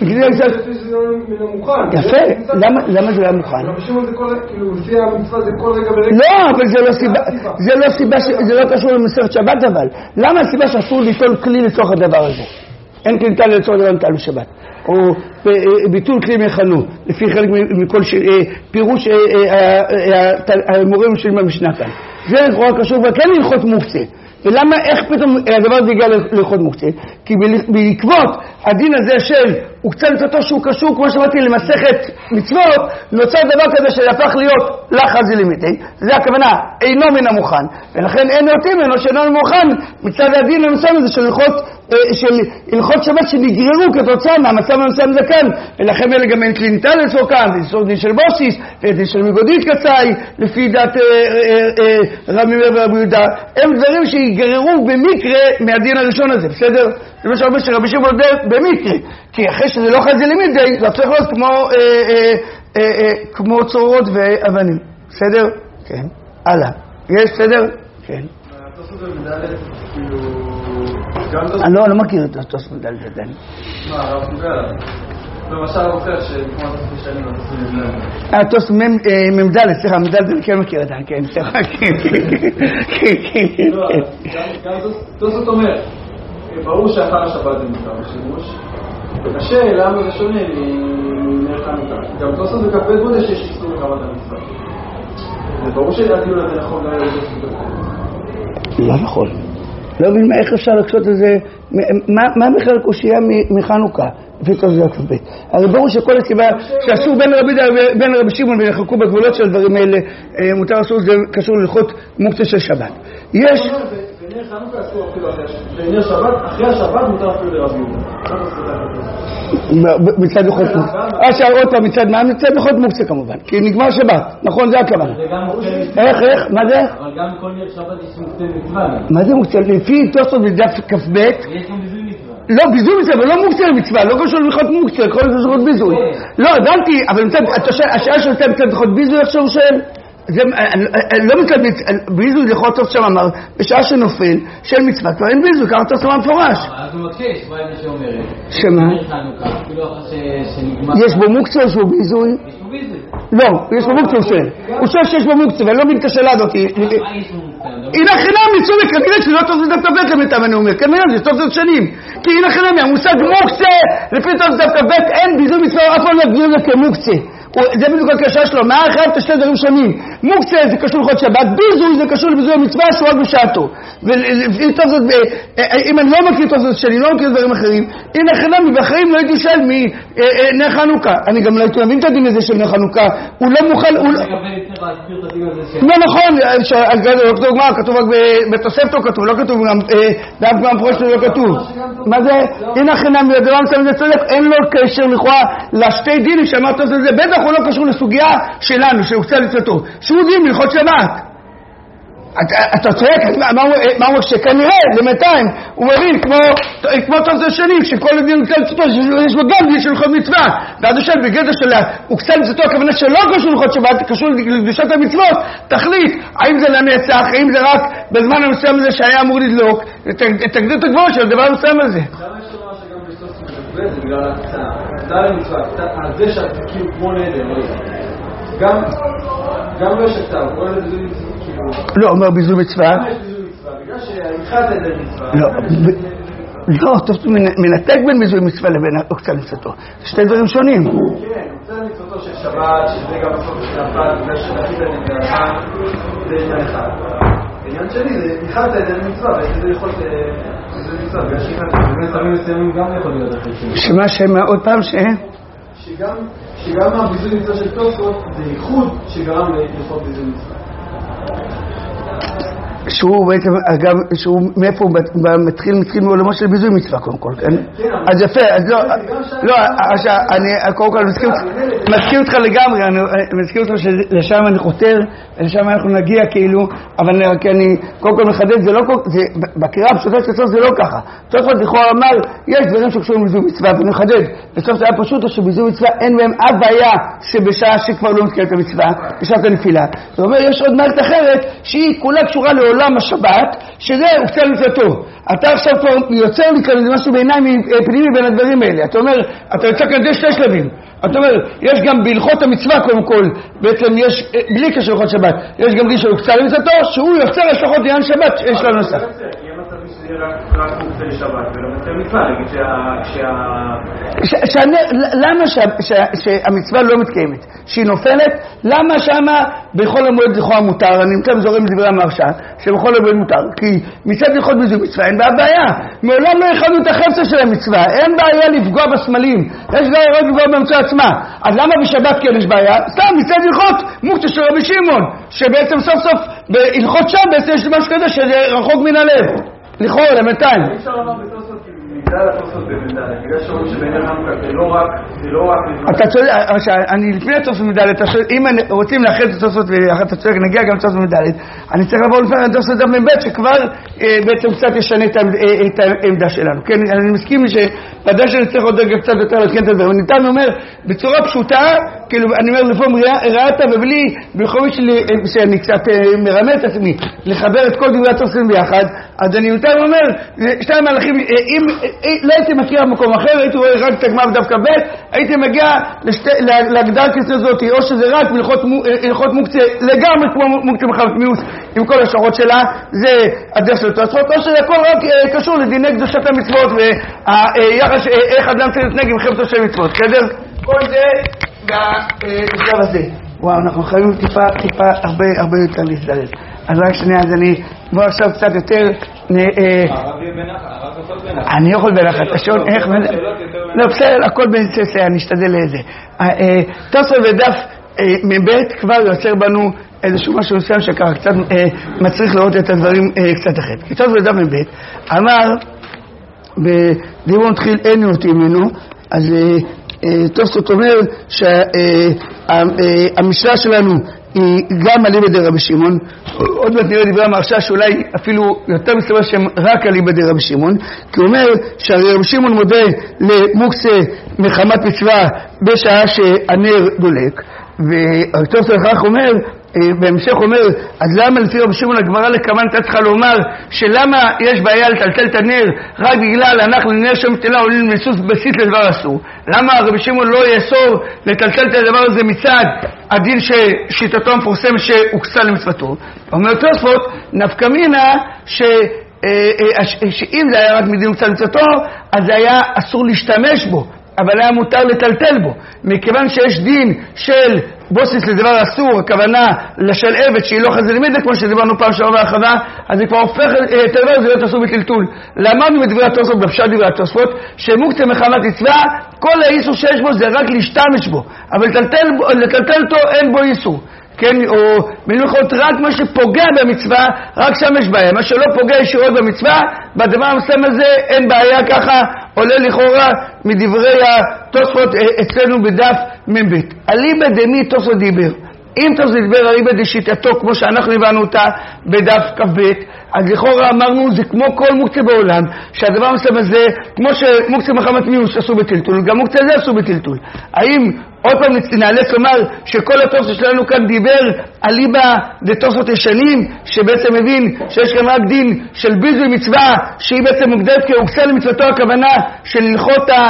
יפה, למה זה לא מוכן? רבי שמעון זה כל, כאילו, לפי המצווה זה כל רגע ורגע? לא, אבל זה לא סיבה, זה לא סיבה, זה לא קשור למסכת שבת אבל. למה הסיבה שאסור ליטול כלי לצורך הדבר הזה? אין כלי ניתן לצורך הדבר נטל בשבת. או ביטול כלי מחנו, לפי חלק מכל פירוש המורים שלי במשנה כאן. זה לכאורה קשור, וכן ללכות מוקצה. ולמה, איך פתאום הדבר הזה הגיע ללכות מוקצה? כי בעקבות הדין הזה של הוקצה לצאתו שהוא קשור, כמו שאמרתי, למסכת מצוות, נוצר דבר כזה שהפך להיות לחזי למידי, זה הכוונה, אינו מן המוכן, ולכן אין אותי ממנו שאינו מוכן מצד הדין הנושא הזה של הלכות, של הלכות שבת שנגררו כתוצאה מהמצב הנושא הזה כאן, ולכן אלה גם אין קלינטה לצור כאן, זה דין של בוסיס, ודין של מגודית קצאי, לפי דת רבי מאיר ורבי יהודה, הם דברים שיגררו במקרה מהדין הראשון הזה, בסדר? זה מה שהרבה שרבי שמעון יודע במקרה, כי אחרי שזה לא חזי למידי, זה צריך להיות כמו, אה, אה, אה, אה, כמו צורות ואבנים. בסדר? כן. הלאה. יש סדר? כן. התוספות במדלת, כאילו... אני לא מכיר את התוספות במדלת עדיין. מה, הרב קובע עליו? למשל אחר שכמו התוספות שנים, התוספות במדלת. התוספות ממדלת, סליחה, ממדלת אני כן מכיר עדיין, כן, סליחה, כן, כן, כן. גם תוספות אומר, ברור שאחר השבת זה מותר בשימוש, קשה, למה זה שונה מנר חנוכה? גם תוספות בכ"ב בודה שיש איסור לקראת המצווה. זה ברור שהדיון הזה נכון גם לא לא נכון. לא מבין איך אפשר לקשות את זה, מה בכלל קושייה מחנוכה? לפי תוספות בכ"ב. הרי ברור שכל הסיבה שאסור בין רבי שמעון ונחלקו בגבולות של הדברים האלה, מותר אסור, זה קשור ללכות מוקצה של שבת. יש... בנר חנוכה אסור אפילו אחרי השבת. בנר שבת, אחרי השבת מותר אפילו לרבי יהודה. מצד לוחות מוקצה. עכשיו עוד פעם, מצד מה? מצד לוחות מוקצה כמובן. כי נגמר שבת. נכון, זה הכוונה. איך, איך? מה זה? אבל גם כל נר שבת יש מוקצה מצווה. מה זה מוקצה? לפי תוספות בדף כ"ב. יש גם ביזוי מצווה. לא, ביזוי מצווה, אבל לא מוקצה למצווה. לא קשור ללכות מוקצה, כל זה ללכות ביזוי. לא, הבנתי, אבל השאלה שאתה מצד ללכות ביזוי, איך שהוא שואל? זה לא מצד ביזוי לכל טוב שם אמר, בשעה שנופל של מצווה, כבר אין ביזוי, ככה טוב שם מפורש. אז הוא מבקש, מה זה שאומרת? שמה? יש בו מוקצה או שהוא ביזוי? יש בו ביזוי. לא, יש בו מוקצה הוא שואל. הוא שואל שיש בו מוקצה, ואני לא מבין את השאלה הזאת. מה יש בו מוקצה? הנה חינם ניסו וכנראה שזה לא טוב זה דווקא בית למיטב אני אומר, כנראה זה טוב זה שנים. כי הנה חינם, המושג מוקצה, לפי טוב זה דווקא בית, אין ביזוי מצווה, אף פעם לא גדול זה כמוקצה. זה בדיוק הקשה שלו, מה אחרי את השתי דברים שונים? מוקצה זה קשור ללכות שבת, ביזוי זה קשור לביזוי המצווה שהוא רק בשעתו. אם אני לא מכיר טוב זאת שלי, לא מכיר דברים אחרים, הנה חינם, בחיים לא הייתי שואל מנר חנוכה. אני גם לא הייתי מבין את הדין הזה של נר חנוכה. הוא לא מוכן... לא נכון, כתוב רק בתוספתו כתוב, לא כתוב גם באף גם פרוש לא כתוב. מה זה? הנה חינם, דבר מסוים זה צודק, אין לו קשר לכאורה לשתי דינים שאמרת את זה, בטח הוא לא קשור לסוגיה שלנו, שהוקצה לצלתו. שהוא דין מלכות שבת. אתה צועק, מה הוא שכנראה, למאתיים, הוא מבין, כמו תוצא שני, שכל הדין הוא קצת מצוותו, יש בו גם דין של הלכות מצווה, ואז השאל בגדר שלה, הוא קצת מצוותו, הכוונה שלא קשור להלכות שבת, קשור לקדושת המצוות, תחליט, האם זה לנצח, האם זה רק בזמן המסוים הזה שהיה אמור לדלוק, תגדיר את הגבוה של הדבר המסוים הזה. גם יש לומר שגם בסוף זה בגלל הקצה, הקצה למצווה, על זה שאתה כאילו כמו נדר, גם לא יש הקצה, הוא קורא לזה לא, אומר ביזוי מצווה. בגלל שהנחת את זה מצווה. לא, טוב, מנתק בין ביזוי מצווה לבין הוקצה למצוותו. זה שתי דברים שונים. כן, הוקצה למצוותו של שבת, שזה גם בסוף של הפעל, בגלל שנתית את זה, זה עניין אחד. העניין שני, זה נחת את זה למצווה, וזה יכול להיות מצווה, בגלל שאם דברים מסוימים גם יכול להיות אחרי שני. שמה שמה עוד פעם ש... שגם הביזוי מצווה של תוספות, זה ייחוד שגרם להלכות ביזוי מצווה. שהוא בעצם, אגב, שהוא מאיפה הוא מתחיל, מתחיל מעולמו של ביזוי מצווה קודם כל, כן? אז יפה, אז לא, לא, אני קודם כל מסכים אותך לגמרי, אני מסכים אותך שלשם אני חותר, לשם אנחנו נגיע כאילו, אבל אני קודם כל מחדד, זה לא, בקריאה הפשוטה של הסוף זה לא ככה. תוספות לכאורה אמר, יש דברים שקשורים לביזוי מצווה, ואני מחדד, בסוף זה היה פשוט, שביזוי מצווה אין בהם אף בעיה שבשעה שכבר לא מתקיימת המצווה, בשעת הנפילה. זאת אומרת, יש עוד מערכת אחרת שהיא כולה קשורה לעולם השבת, שזה הוקצה למצוותו. אתה עכשיו כבר יוצר לי כאן משהו בעיניים פנימי בין הדברים האלה. אתה אומר, אתה יוצא כאן די שתי שלבים. אתה אומר, יש גם בהלכות המצווה קודם כל, בעצם יש, בלי קשר להלכות שבת, יש גם דין של הוקצה למצוותו, שהוא יוצר השלכות לעניין שבת, יש לנו נוסף. יהיה מצב שזה רק הוקצה לשבת, ולא מצווה מצווה, נגיד שה... למה שהמצווה לא מתקיימת? שהיא נופלת, למה שמה בכל המועד לכאורה מותר? אני נמצא מזורם דברי המהרש"א, שבכל המועד מותר, כי מצד הלכות ביזוי מצווה אין בה בעיה. מעולם לא יכולנו את החפצה של המצווה, אין בעיה לפגוע בסמלים, יש בעיה רק לפגוע במצווה עצמה. אז למה בשבת כן יש בעיה? סתם, מצד הלכות מוקצה של רבי שמעון, שבעצם סוף סוף בהלכות שם בעצם יש משהו כזה שרחוק מן הלב. לכאורה, למתיים. אי אפשר לומר בתוספות, כי בגלל התוספות במדלת, בגלל שאומרים שבעניין חנוכה זה לא רק, זה לא רק... אתה צודק, אני לפני התוספות במדלת, אם רוצים לאחד את התוספות ואחת אתה צודק, נגיע גם לתוספות במדלת, אני צריך לעבור לפני התוספות דף מבית, שכבר בעצם קצת ישנה את העמדה שלנו. כן, אני מסכים שבדעה שאני צריך עוד רגע קצת יותר להתקן את הדבר, וניתן אומר, בצורה פשוטה, כאילו, אני אומר לפעמים ראית, ובלי, בכל שלי, שאני קצת מרמה את עצמי, לחבר את כל דברי התוספות ביחד, אז אני יותר אומר, שתי המהלכים, אם לא הייתי מכיר במקום אחר, הייתי רואה רק את הגמרא בדף כ"ב, הייתי מגיע להגדרה כסר זאת, או שזה רק הלכות מוקצה לגמרי כמו מוקצה מחמת מיאוס עם כל השערות שלה, זה הדרך של תוספות, או שזה הכל רק קשור לדיני קדושת המצוות ויחס איך אדם צריך להתנהג עם חפצו של מצוות, בסדר? כל זה בשלב הזה. וואו, אנחנו חייבים טיפה, טיפה הרבה הרבה יותר להזדרז. אז רק שנייה, אז אני בוא עכשיו קצת יותר... אני יכול בנחת, השעון, איך... לא, בסדר, הכל בנצסה, אני אשתדל לזה. תוספות ודף מבית כבר יוצר בנו איזשהו משהו מסוים שככה קצת מצריך לראות את הדברים קצת אחרת. כי תוספות ודף מבית אמר, בדיבון תחיל אין אותי ממנו, אז תוספות אומר שהמשנה שלנו היא גם אליבא דרבי שמעון, עוד מעט נראה דברי המהרש"א שאולי אפילו יותר מסתבר שהם רק אליבא דרבי שמעון, כי הוא אומר שהרבי שמעון מודה למוקצה מחמת מצווה בשעה שהנר דולק, והתוספות לכך אומר, בהמשך אומר, אז למה לפי רבי שמעון הגמרא לכוון הייתה צריכה לומר שלמה יש בעיה לטלטל את הנר רק בגלל אנחנו נר שמטלה עולים לסוס בסיס לדבר אסור? למה רבי שמעון לא יאסור לטלטל את הדבר הזה מצד הדין ששיטתו המפורסם שהוקצה למצוותו? אומר תוספות, נפקא מינה ש... שאם זה היה רק מדין הוקצה למצוותו אז זה היה אסור להשתמש בו, אבל היה מותר לטלטל בו, מכיוון שיש דין של בוסיס לדבר אסור, הכוונה לשל עבד שהיא לא חזה למידה, כמו שדיברנו פעם שעבר בהרחבה, אז זה כבר הופך את הדבר הזה להיות אסור בטלטול. למדנו בדברי התוספות, בפשט דברי התוספות, שמוקצה מחמת מצווה, כל האיסור שיש בו זה רק להשתמש בו, אבל לטלטל, לטלטל אותו אין בו איסור. כן, או במיוחד רק מה שפוגע במצווה, רק שם יש בעיה. מה שלא פוגע ישירות במצווה, בדבר המסוים הזה אין בעיה, ככה עולה לכאורה מדברי התוספות אצלנו בדף מבית. אליבא דמי תוספות דיבר. אם תוספות דיבר הריבא דשיטתו כמו שאנחנו הבנו אותה בדף כ"ב, אז לכאורה אמרנו זה כמו כל מוקצה בעולם, שהדבר המסוים הזה, כמו שמוקצה מחמת מיאוס עשו בטלטול, גם מוקצה הזה עשו בטלטול. האם עוד פעם נאלץ לומר שכל התוספות שלנו כאן דיבר על ליבה דתוספות ישנים, שבעצם מבין שיש כאן רק דין של ביזוי מצווה שהיא בעצם מוגדרת כהוקצה למצוותו, הכוונה של הלכות ה...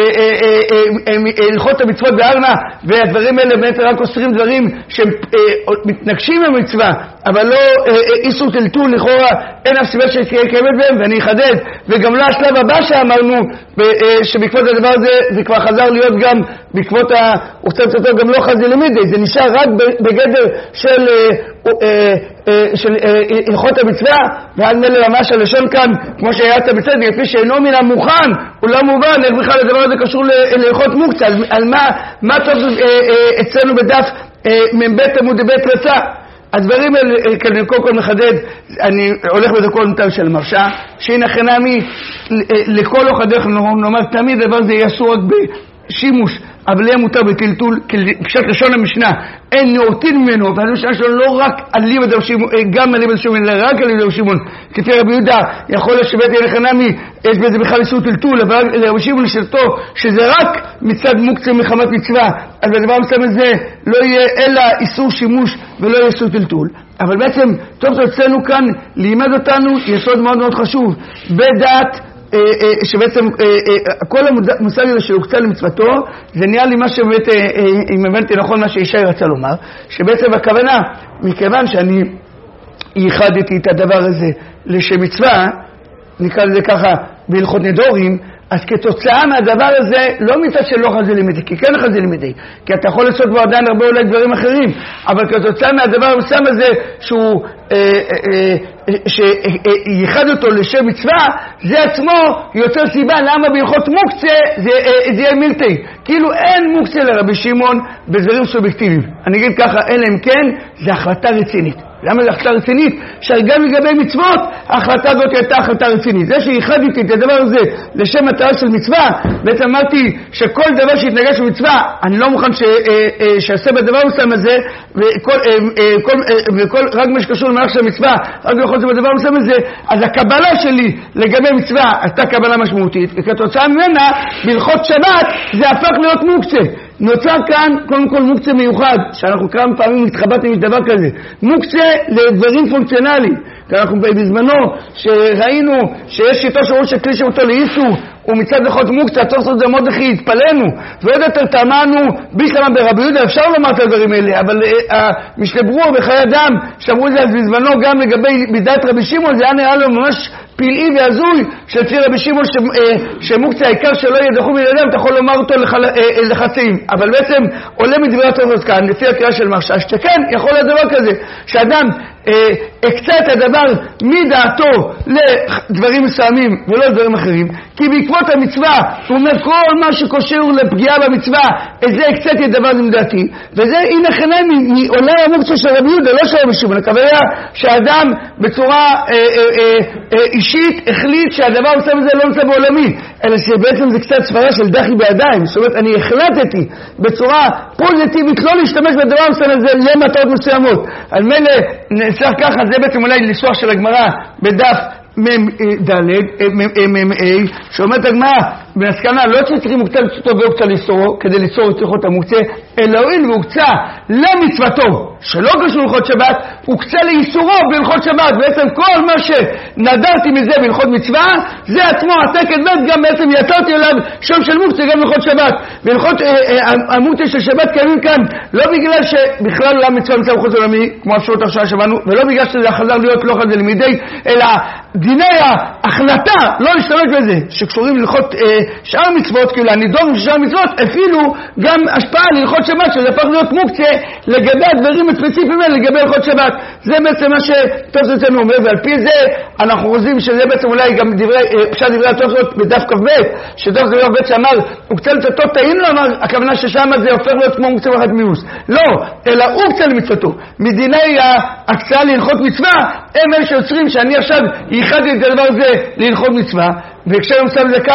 הלכות המצוות בארנה, והדברים האלה באמת רק אוסרים דברים שמתנגשים במצווה אבל לא איסור טלטול, לכאורה אין אף סיבה שקיימת בהם. ואני אחדד, וגם לא השלב הבא שאמרנו שבעקבות הדבר הזה זה כבר חזר להיות גם בעקבות ההוצאתו גם לא חזי למידי, זה נשאר רק בגדר של של הלכות המצווה, ועד מלא ממש הלשון כאן כמו שהיה את המצווה, לפי שאינו מן המוכן הוא לא מובן איך בכלל הדבר הזה קשור להלכות מוקצה. על מה מה טוב אצלנו בדף מבית עמוד בית רצה. הדברים האלה כאן קודם כל מחדד, אני הולך בדקו נתן של מרשה שהנה חנמי לכל אורך הדרך נאמר תמיד הדבר הזה יעשו רק בשימוש, אבל יהיה מותר בטלטול, כשאת לשון המשנה אין נאותין ממנו, והמשנה שלו לא רק על ליבא דרב שמעון, גם על ליבא דרב שמעון, אלא רק על ליבא דרב שמעון, כפי רבי יהודה יכול לשבת יהיה לחנמי, יש בזה בכלל איסור טלטול, אבל לרבי שמעון לשלטו שזה רק מצד מוקצה מחמת מצווה, אז בדבר המסוים הזה לא יהיה אלא איסור שימוש ולא יהיה איסור טלטול. אבל בעצם טוב שאצלנו כאן לימד אותנו יסוד מאוד מאוד חשוב בדעת, שבעצם כל המושג הזה של הוקצה למצוותו זה נראה לי מה שבאמת, אם הבנתי נכון מה שישי רצה לומר, שבעצם הכוונה מכיוון שאני ייחדתי את הדבר הזה לשם מצווה, נקרא לזה ככה בהלכות נדורים, אז כתוצאה מהדבר הזה לא מצד שלא חזי לימדי, כי כן חזי לימדי, כי אתה יכול לעשות בו עדיין הרבה אולי דברים אחרים, אבל כתוצאה מהדבר המסוים הזה שהוא אה, אה, שייחד אותו לשם מצווה, זה עצמו יוצר סיבה למה בהלכות מוקצה זה, אה, זה יהיה מילתי, כאילו אין מוקצה לרבי שמעון בדברים סובייקטיביים. אני אגיד ככה, אלא אם כן זה החלטה רצינית. למה זה החלטה רצינית? שגם לגבי מצוות ההחלטה הזאת הייתה החלטה רצינית. זה שהייחדתי את הדבר הזה לשם מטרה של מצווה, בעצם אמרתי שכל דבר שהתנגש במצווה אני לא מוכן ש, שעשה בדבר מסוים הזה, וכל, כל, וכל, רק מה שקשור למערך של מצווה רק יכול לעשות בדבר מסוים הזה, אז הקבלה שלי לגבי מצווה הייתה קבלה משמעותית, וכתוצאה ממנה בהלכות שבת זה הפך להיות מוקצה. נוצר כאן קודם כל מוקצה מיוחד, שאנחנו כמה פעמים מתחבטים עם דבר כזה, מוקצה לדברים פונקציונליים. אנחנו בזמנו שראינו שיש שיטה שאומרו שכלי שאותו לאיסור ומצד אחד מוקצה, התוך זאת זה מאוד הכי התפלנו ועוד יותר טעמנו בישלמה ברבי יהודה, אפשר לומר את הדברים האלה, אבל משלברו בחיי אדם שאמרו את זה אז בזמנו גם לגבי בדעת רבי שמעון, זה היה נראה לו ממש פלאי והזוי שלפי רבי שמעון שמוקצה העיקר שלא ידחו מלאדם, אתה יכול לומר אותו לחצאים, אבל בעצם עולה מדברי התורה כאן לפי הקריאה של מרשה שכן יכול להיות דבר כזה שאדם הקצה את הדבר מדעתו לדברים מסוימים ולא לדברים אחרים, כי בעקבות המצווה הוא אומר כל מה שקושר לפגיעה במצווה את זה הקצתי את הדבר מדעתי, וזה הנה חנמי מעולה המוקצה של רבי יהודה, לא של רבי שמעון. הכוונה שהאדם בצורה אה, אה, אה, אישית החליט שהדבר מסוים הזה לא נמצא בעולמי, אלא שבעצם זה קצת סברה של דחי בידיים, זאת אומרת אני החלטתי בצורה פוזיטיבית לא להשתמש בדבר מסוים הזה למטרות מסוימות. על מילא נצטרך ככה, זה בעצם אולי ניסוח של הגמרא בדף מ"ד, שאומרת הגמרא במסקנה לא צריכים מוקצה לצאתו והוקצה לאיסורו כדי ליצור את הלכות המוקצה, אלא הואיל והוקצה למצוותו שלא קשור להלכות שבת, הוקצה לאיסורו בהלכות שבת. בעצם כל מה שנדרתי מזה בהלכות מצווה זה עצמו עתק את בית, גם בעצם יצרתי עליו שם של מוקצה גם בהלכות שבת. בהלכות המוקצה של שבת קיימים כאן לא בגלל שבכלל עולם מצווה מצווה בחוץ עולמי כמו אפשרות עכשיו שבנו, ולא בגלל שזה חזר להיות לא חזר למידי, אלא דיני ההחלטה לא להשתמש בזה שקשורים ללכות אה, שאר מצוות, כאילו הנידון של שאר מצוות אפילו גם השפעה ללכות שבת שזה הפך להיות מוקצה לגבי הדברים הספציפיים האלה לגבי הלכות שבת. זה בעצם מה שטוב אצלנו אומר, ועל פי זה אנחנו חושבים שזה בעצם אולי גם דברי, אפשר דברי הטוב בדף כ"ב, שדף כ"ב שאמר הוקצה לצאתו טעים לו, אמר הכוונה ששם זה הופך להיות כמו מוקצה ואחת מיוס, לא, אלא הוקצה למצוותו. מדיני ההקצאה להלכות מצווה הם אלה שיוצרים שאני עכשיו ייחדתי את הדבר הזה להלכות מצווה, וכשהם עושים זה כאן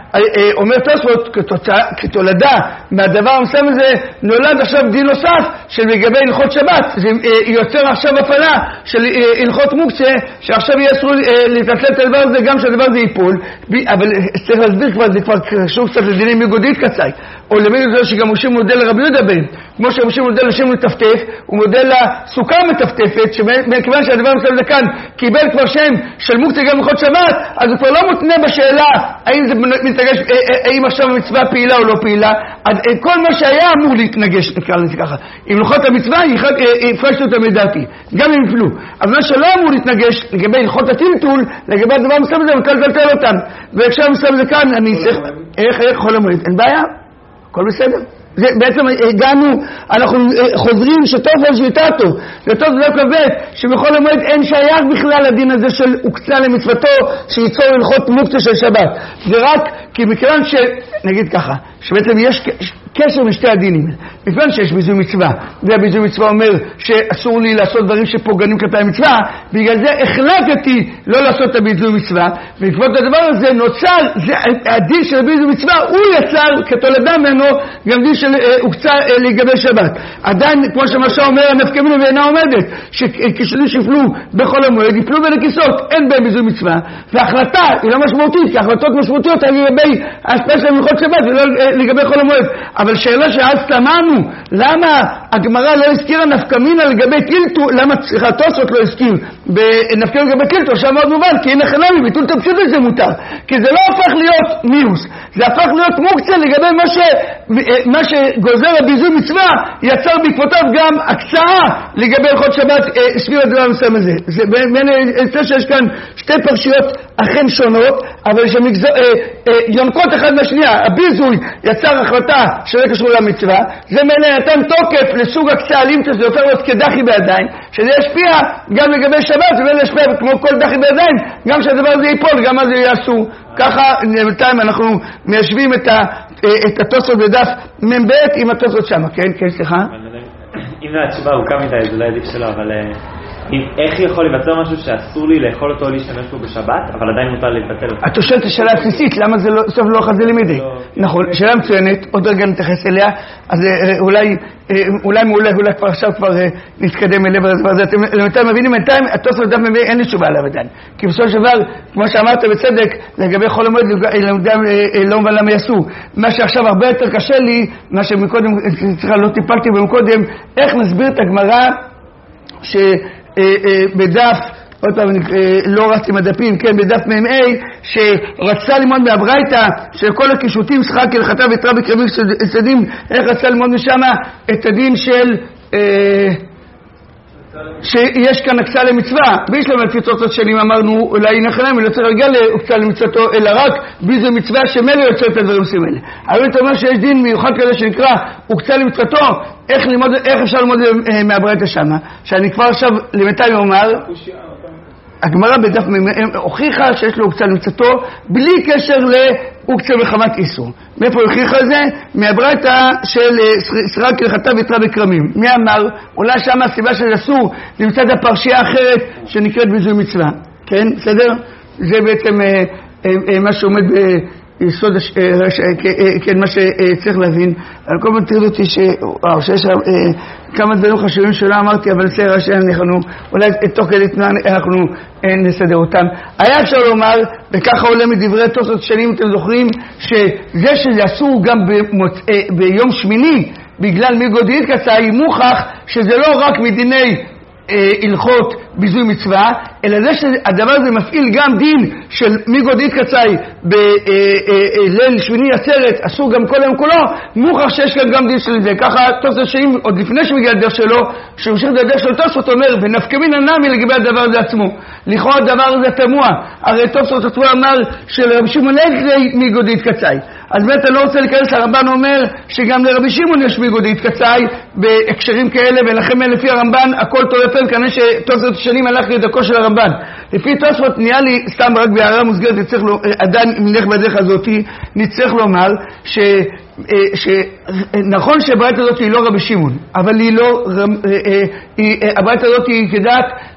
אומר תוספות, כתולדה מהדבר המסוים הזה, נולד עכשיו דין נוסף של לגבי הלכות שבת. זה יוצר עכשיו הפעלה של הלכות מוקצה, שעכשיו יהיה אסור להתנצל את הדבר הזה, גם שהדבר הזה ייפול. אבל צריך להסביר כבר, זה כבר קשור קצת לדינים מגודית קצאי. או למד את זה שגם משה מודל לרבי יהודה בן. כמו שמשה מודל לשם מטפטף, הוא מודל לסוכה מטפטפת, שמכיוון שהדבר המסוים הזה כאן קיבל כבר שם של מוקצה גם הלכות שבת, אז הוא כבר לא מותנה בשאלה האם זה מתנגש, האם עכשיו המצווה פעילה או לא פעילה. כל מה שהיה אמור להתנגש, נקרא לזה ככה. אם הלכות המצווה, הפרשנו אותם לדעתי, גם אם יפלו. אבל מה שלא אמור להתנגש לגבי הלכות הטלטול, לגבי הדבר המסוים הזה, אני רוצה לטלטל אותם. ואפשר המסוים הזה כאן, אני צריך... איך, איך, חול המועד? אין בעיה? הכל בסדר. זה, בעצם הגענו, אנחנו חוזרים שטוב על שביטתו, שטוב זה לא כבד, שבכל המועד אין שייך בכלל לדין הזה של הוקצה למצוותו, שייצור הלכות מוקצה של שבת. זה רק כי מכיוון ש... נגיד ככה, שבעצם יש קשר משתי הדינים. מכיוון שיש ביזוי מצווה, והביזוי מצווה אומר שאסור לי לעשות דברים שפוגענים כלפי המצווה, בגלל זה החלטתי לא לעשות את הביזוי מצווה, ובעקבות הדבר הזה נוצר, זה, הדין של הביזוי מצווה, הוא יצר כתולדה ממנו גם דין של הוקצה לגבי שבת. עדיין, כמו שמשהו אומר, הנפקא מינה ואינה עומדת, שכשלים שיפלו בכל המועד, יפלו בין הכיסות, אין בהם ביזוי מצווה, וההחלטה היא לא משמעותית, כי ההחלטות משמעותיות הן לגבי ההשפעה של הלכות שבת ולא לגבי כל המועד. אבל שאלה שאז תמנו, למה הגמרא לא הזכירה נפקא מינה לגבי טילטול, למה תוספות לא הזכיר בנפקא מינה לגבי טילטול, עכשיו מאוד מובן, כי אין הכנה מביטול תפסיד זה מותר, כי זה לא הפך להיות מיוס, זה הפך להיות מוקצה לגבי מה, ש, מה שגוזר הביזוי מצווה, יצר בעקבותיו גם הקצאה לגבי הלכות שבת סביב הדבר המסוים הזה. זה בין זה שיש כאן שתי פרשיות אכן שונות, אבל שיונקות אחד מהשנייה. הביזוי יצר החלטה שלא קשור למצווה, זה מנה נתן תוקף לסוג הקצאה לימטה, זה הופך להיות כדחי בידיים, שזה ישפיע גם לגבי שבת, וזה ישפיע כמו כל דחי בידיים, גם שהדבר הזה ייפול, גם אז יעשו. ככה בינתיים אנחנו מיישבים את, ה, את התוספות בדף מ"ב עם התוספות שם. כן, כן, סליחה. אם זה התשובה ארוכה מדי, זה לא עדיף שלו, אבל איך יכול לבצע משהו שאסור לי לאכול אותו או להשתמש בו בשבת, אבל עדיין מותר להתבטל אותו? אתה שואל את השאלה הבסיסית, למה זה סוף לא חזה לימדי? נכון, שאלה מצוינת, עוד רגע נתייחס אליה, אז אולי אולי מעולה, אולי כבר עכשיו כבר נתקדם אליו לדבר הזה. אתם למיטב מבינים, בינתיים התוספות דף מביא, אין לי תשובה עליו עדיין. כי בסופו של דבר, כמו שאמרת בצדק, לגבי חול המועד, לא מובן למה יעשו. מה שעכשיו הרבה יותר קשה לי, מה שמקודם, סליחה, לא טיפלתי במקודם, איך נסביר את הגמרא שבדף, עוד פעם, לא רצתי עם הדפים, כן, בדף מ"ה, שרצה ללמוד מהברייתא, שכל הקישוטים שחק הלכתה ויתרה בקרבים צדדים, איך רצה ללמוד משם את הדין של, שיש כאן הקצה למצווה, ויש להם לפי תוצאות שנים, אמרנו, אולי נחלם, לא צריך להגיע להקצה למצוותו, אלא רק ביזו מצווה שמלא יוצא את הדברים עושים אלה. אבל אתה אומר שיש דין מיוחד כזה שנקרא, הוקצה למצוותו, איך, ללמוד, איך אפשר ללמוד מהברייתא שמה, שאני כבר עכשיו למיטב אומר, הגמרא בדף הוכיחה שיש לו הוקצה למצוותו בלי קשר להוקצה מחמת איסור. מאיפה הוכיחה זה? מהברייתא של שחק הלכתה ויתרה בכרמים. מי אמר? אולי שם הסיבה של אסור נמצא את הפרשייה האחרת שנקראת ביזוי מצווה. כן? בסדר? זה בעצם מה שעומד ביסוד, כן, מה שצריך להבין. על כל מטריד אותי שיש כמה דברים חשובים שלא אמרתי, אבל זה ראשי אנחנו, אולי תוך כדי תנועה אנחנו נסדר אותם. היה אפשר לומר, וככה עולה מדברי תוספות שנים, אתם זוכרים, שזה שזה אסור גם במוצ... ביום שמיני, בגלל מגודית קצאי, מוכח שזה לא רק מדיני הלכות ביזוי מצווה, אלא זה שהדבר הזה מפעיל גם דין של מגודית קצאי בליל שמיני עצרת, אסור גם כל היום כולו, מוכח שיש כאן גם דין של זה. ככה תוספות שנים, עוד לפני שמגיע לדרך שלו, שממשיך לדרך של תוספות אומר, ונפקא מינה נמי לגבי הדבר הזה עצמו. לכאורה הדבר הזה תמוה, הרי תוספות עצמו אמר שלרבי שמעון אין מגודית קצאי. אז באמת אני לא רוצה להיכנס, הרמב"ן אומר שגם לרבי שמעון יש מגודית קצאי בהקשרים כאלה, ולכן לפי הרמב"ן הכל טורפן, כנראה שתוספות שנים הלך לדרכו של הרמב"ן. לפי תוספות נהיה לי, סתם רק בהערה מוסגרת, נצטרך לו, עדיין אם נלך בדרך הזאת, נצטרך לומר ש... שנכון שהברייתא הזאת היא לא רבי שמעון, אבל היא לא, הברייתא הזאת היא כדעת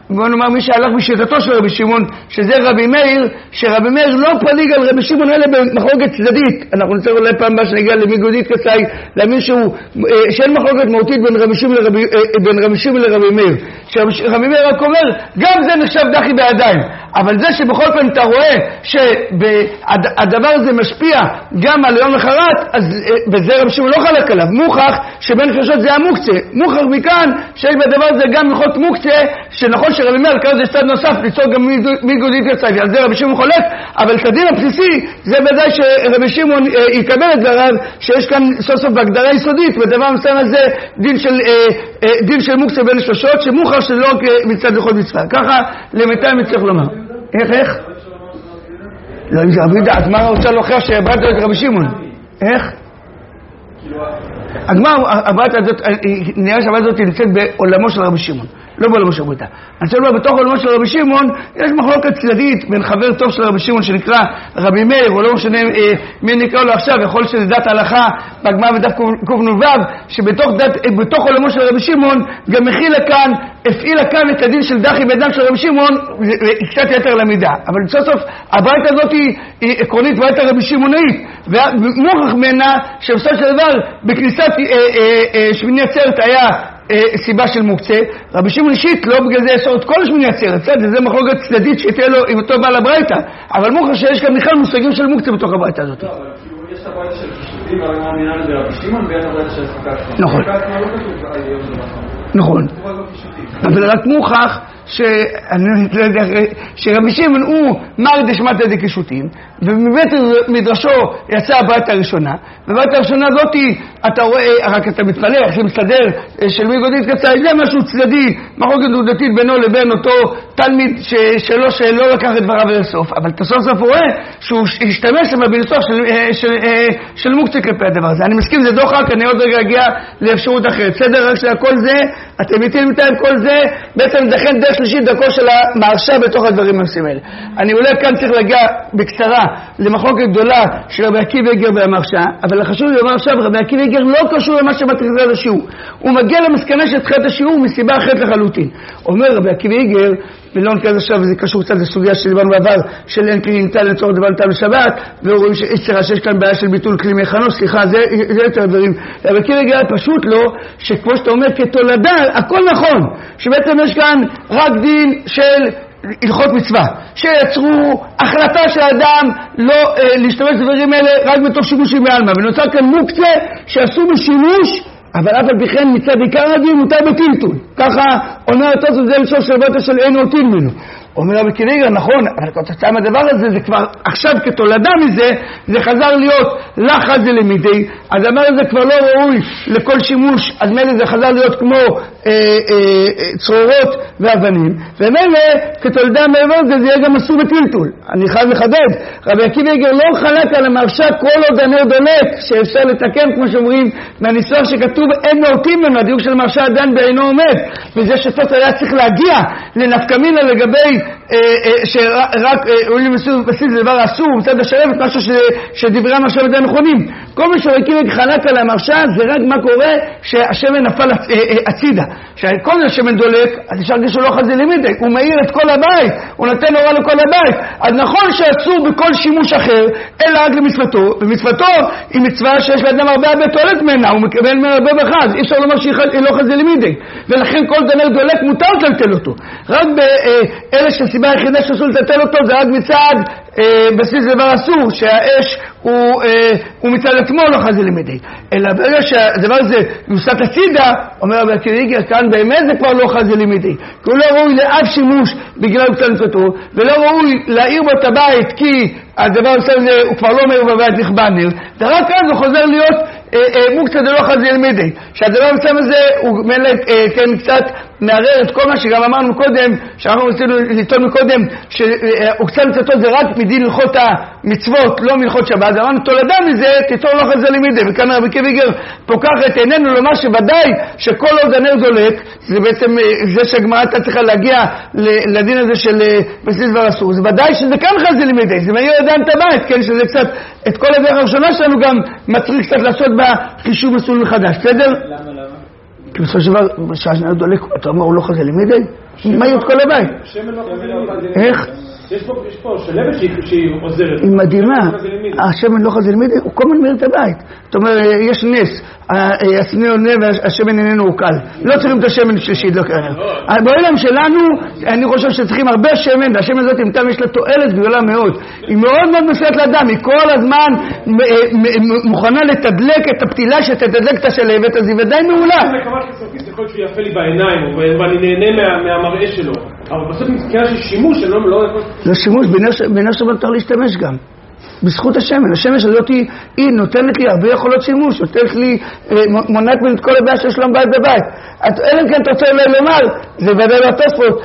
בוא נאמר מי שהלך בשיטתו של רבי שמעון, שזה רבי מאיר, שרבי מאיר לא פליג על רבי שמעון אלא במחלוקת צדדית. אנחנו נצטרך אולי פעם הבאה שנגיע למיגודית קצאי, להאמין שהוא, שאין מחלוקת מהותית בין רבי שמעון לרבי, בין רבי שמעון לרבי מאיר. שרבי מאיר רק אומר, גם זה נחשב דחי בידיים. אבל זה שבכל פעם אתה רואה שהדבר הזה משפיע גם על יום לחרת, אז בזה רבי שמעון לא חלק עליו. מוכח שבין חרשות זה המוקצה. מוכח מכאן שיש בדבר הזה גם מלכות מוקצה, שנכון שרבי מאיר קרא זה צד נוסף, ליצור גם מיגודית קצאי. על זה רבי שמעון חולק, אבל את הדין הבסיסי זה ודאי שרבי שמעון יקבל את דבריו, שיש כאן סוף סוף בהגדרה יסודית, בדבר מסוים הזה דין של, דין של מוקצה בין שלושות, שמוכח שזה לא רק מצד לכל מצווה. ככה למיטה מצליח לומר. איך, איך? לא, אם זה רבי יהודה, הגמרא רוצה להוכיח שהבראת את רבי שמעון. איך? הגמרא, הבראת הזאת, נראה שהבראת הזאת נמצאת בעולמו של רבי שמעון, לא בעולמו של רבי יהודה. אני רוצה לומר, בתוך עולמו של רבי שמעון, יש מחלוקת צדדית בין חבר טוב של רבי שמעון שנקרא רבי מאיר, או לא משנה מי נקרא לו עכשיו, יכול שזה דת ההלכה בגמרא בדף קנ"ו, שבתוך עולמו של רבי שמעון גם מכילה כאן, הפעילה כאן את הדין של דחי בידם של רבי שמעון, קצת יתר למידה. אבל בסוף סוף, הברית הזאת היא עקרונית ברית הרבי שמעונית, ומוכח ממנה שבסוף של דבר, בכניסת שמיני עצרת היה סיבה של מוקצה, רבי שמעון אישית לא בגלל זה יסור את כל שמיני עצרת, זה מחלוקת צדדית שתהיה לו עם אותו בעל הברייתא, אבל מוכח שיש כאן בכלל מושגים של מוקצה בתוך הברייתא הזאת. לא, אבל כאילו יש את הברייתא של קישוטים, אבל מה מינה לזה רבי שמעון ויש הברייתא של ספקת. נכון. נכון. אבל רק מוכח שרבי שמעון הוא מר דשמטא דקישוטים, ובבית מדרשו יצאה הברייתא הראשונה, והברייתא הראשונה הזאת אתה רואה, רק אתה מתפלא איך זה מסתדר של מיגודית קצאי, זה משהו צדדי, מחלוקת עובדתית בינו לבין אותו תלמיד שלו שלא לקח את דבריו לסוף, אבל אתה סוף סוף רואה שהוא השתמש בניסוח של מוקצה כלפי הדבר הזה. אני מסכים, זה דוחק, אני עוד רגע אגיע לאפשרות אחרת. סדר רק שכל זה, אתם איתי למתאים כל זה, בעצם דחן דרך שלישית דרכו של המהרש"א בתוך הדברים המסים האלה. אני אולי כאן צריך להגיע בקצרה למחלוקת גדולה של רבי עקיבא איגר והמהרש"א, אבל חשוב לי לומר עכשיו, רבי עקיבא איגר לא קשור למה שמתחיל את השיעור. הוא מגיע למסקנה שתחילת השיעור מסיבה אחרת לחלוטין. אומר רבי עקיבא איגר, ולא נקרא עכשיו, וזה קשור קצת לסוגיה שדיברנו בעבר, של אין כלי ניתן לצורך דבר ניתן בשבת, ורואים שיש כאן בעיה של ביטול כלי מחנו, סליחה, זה, זה יותר דברים. אבל עקיבא איגר פשוט לא, שכמו שאתה אומר כתולדה, הכל נכון, שבעצם יש כאן רק דין של הלכות מצווה, שיצרו החלטה של האדם לא אה, להשתמש בדברים האלה רק בתוך שימושים בעלמא, ונוצר כאן מוקצה שעשו בשימוש, אבל אף על פי כן מצד עיקר הדין מותר בטלטול. ככה אומר התוספות זה לשון של בטא של אין אותין ממנו. אומר רבי עקיבא איגר, נכון, אבל כתוצאה מהדבר הזה, זה כבר עכשיו כתולדה מזה, זה חזר להיות לחץ למידי, הדבר הזה כבר לא ראוי לכל שימוש, אז מילא זה חזר להיות כמו אה, אה, צרורות ואבנים, ומילא כתולדה מעבר זה, זה יהיה גם אסור בטלטול. אני חייב לחדד, רבי עקיבא איגר לא חלק על המהרש"א כל עוד הנר דולק, שאפשר לתקן, כמו שאומרים, מהניסוח שכתוב אין מהותים ממנו, הדיוק של המהרש"א עדיין בעינו עומד, וזה שסוף היה צריך להגיע לנפקא מינה לגבי שרק עולים בסיס לדבר אסור מצד השלמת, משהו שדברי המהרש"א עדיין נכונים. כל מי שרבי עקיבא חלק על המהרש"א זה רק מה קורה שהשמן נפל הצידה, שכל השמן דולק, אז אפשר להגיד שהוא לא חזי למידי, הוא מאיר את כל הבית, הוא נותן אורה לכל הבית. אז נכון שאסור בכל שימוש אחר אלא רק למצוותו, ומצוותו היא מצווה שיש לאדם הרבה הרבה תועלת ממנה, הוא מקבל ממנה הרבה בחז, אי אפשר לומר שהיא לא חזי למידי, ולכן כל דנר דולק מותר לטלטל אותו. רק באלה שהסיבה היחידה שאסור לטלטל אותו זה רק מצד אה, בסיס דבר אסור, שהאש הוא, אה, הוא מצד עצמו לא חזי למידי, אלא ברגע שהדבר הזה יוסט הצידה, אומר רבי עקיבא איגר, כאן באמת זה כבר לא חזי למידי, כי הוא לא ראוי לאף שימוש בגלל מצד מצוותו, ולא ראוי להעיר בו את הבית כי הדבר הזה הוא כבר לא מאיר בבית נכבה נר, ורק כאן זה חוזר להיות מוקצה דלא חזי למידי, שהדבר המסוים הזה הוא מלך כן קצת מערער את כל מה שגם אמרנו קודם, שאנחנו רצינו לטעון מקודם, שעוקצה מצוותו זה רק מדין הלכות המצוות, לא מלכות שבת, אמרנו תולדה מזה תיצור לא חזי למידי, וכאן רבי עקיבא איגר פוקח את עינינו לומר שוודאי שכל עוד הנר דולק, זה בעצם זה שהגמרא הייתה צריכה להגיע לדין הזה של בסיס דבר אסור, זה ודאי שזה כאן חזי למידי, זה מאיר עדיין את הבית, כן, שזה קצת, את כל הדרך הראשונה שלנו גם מצריך קצת לעשות בה חישוב מסלול מחדש, בסדר? למה, למה? כי בסופו של דבר, שהשנה דולק, אתה אומר, הוא לא חזה למידי? מה יהיו את כל הבית? שמן לא חזה למידי. איך? יש פה, יש פה שלבת שהיא עוזרת. היא מדהימה. השמן לא חזה למידי, הוא כל הזמן מאיר את הבית. זאת אומרת, יש נס, הסנה עונה והשמן איננו הוא קל. לא צריכים את השמן שלישית, לא כאלה. בעולם שלנו, אני חושב שצריכים הרבה שמן, והשמן הזאת, אם תם, יש לה תועלת גדולה מאוד. היא מאוד מאוד מסוימת לאדם, היא כל הזמן מוכנה לתדלק את הפתילה שתתדלק את השלבת, אז היא ודאי מעולה. אני מקווה כסרפיסט, יכול להיות שהוא יפה לי בעיניים, ואני נהנה מהמראה שלו. אבל בסוף מבחינה של שימוש, אני לא יכול... לא שימוש, בנר שבת צריך להשתמש גם. בזכות השמן. השמש הזאת היא, היא נותנת לי הרבה יכולות שימוש, נותנת לי, מונעת מן את כל הבעיה של שלום בית בבית. אלא כן אתה רוצה לומר, זה ודאי לתוספות,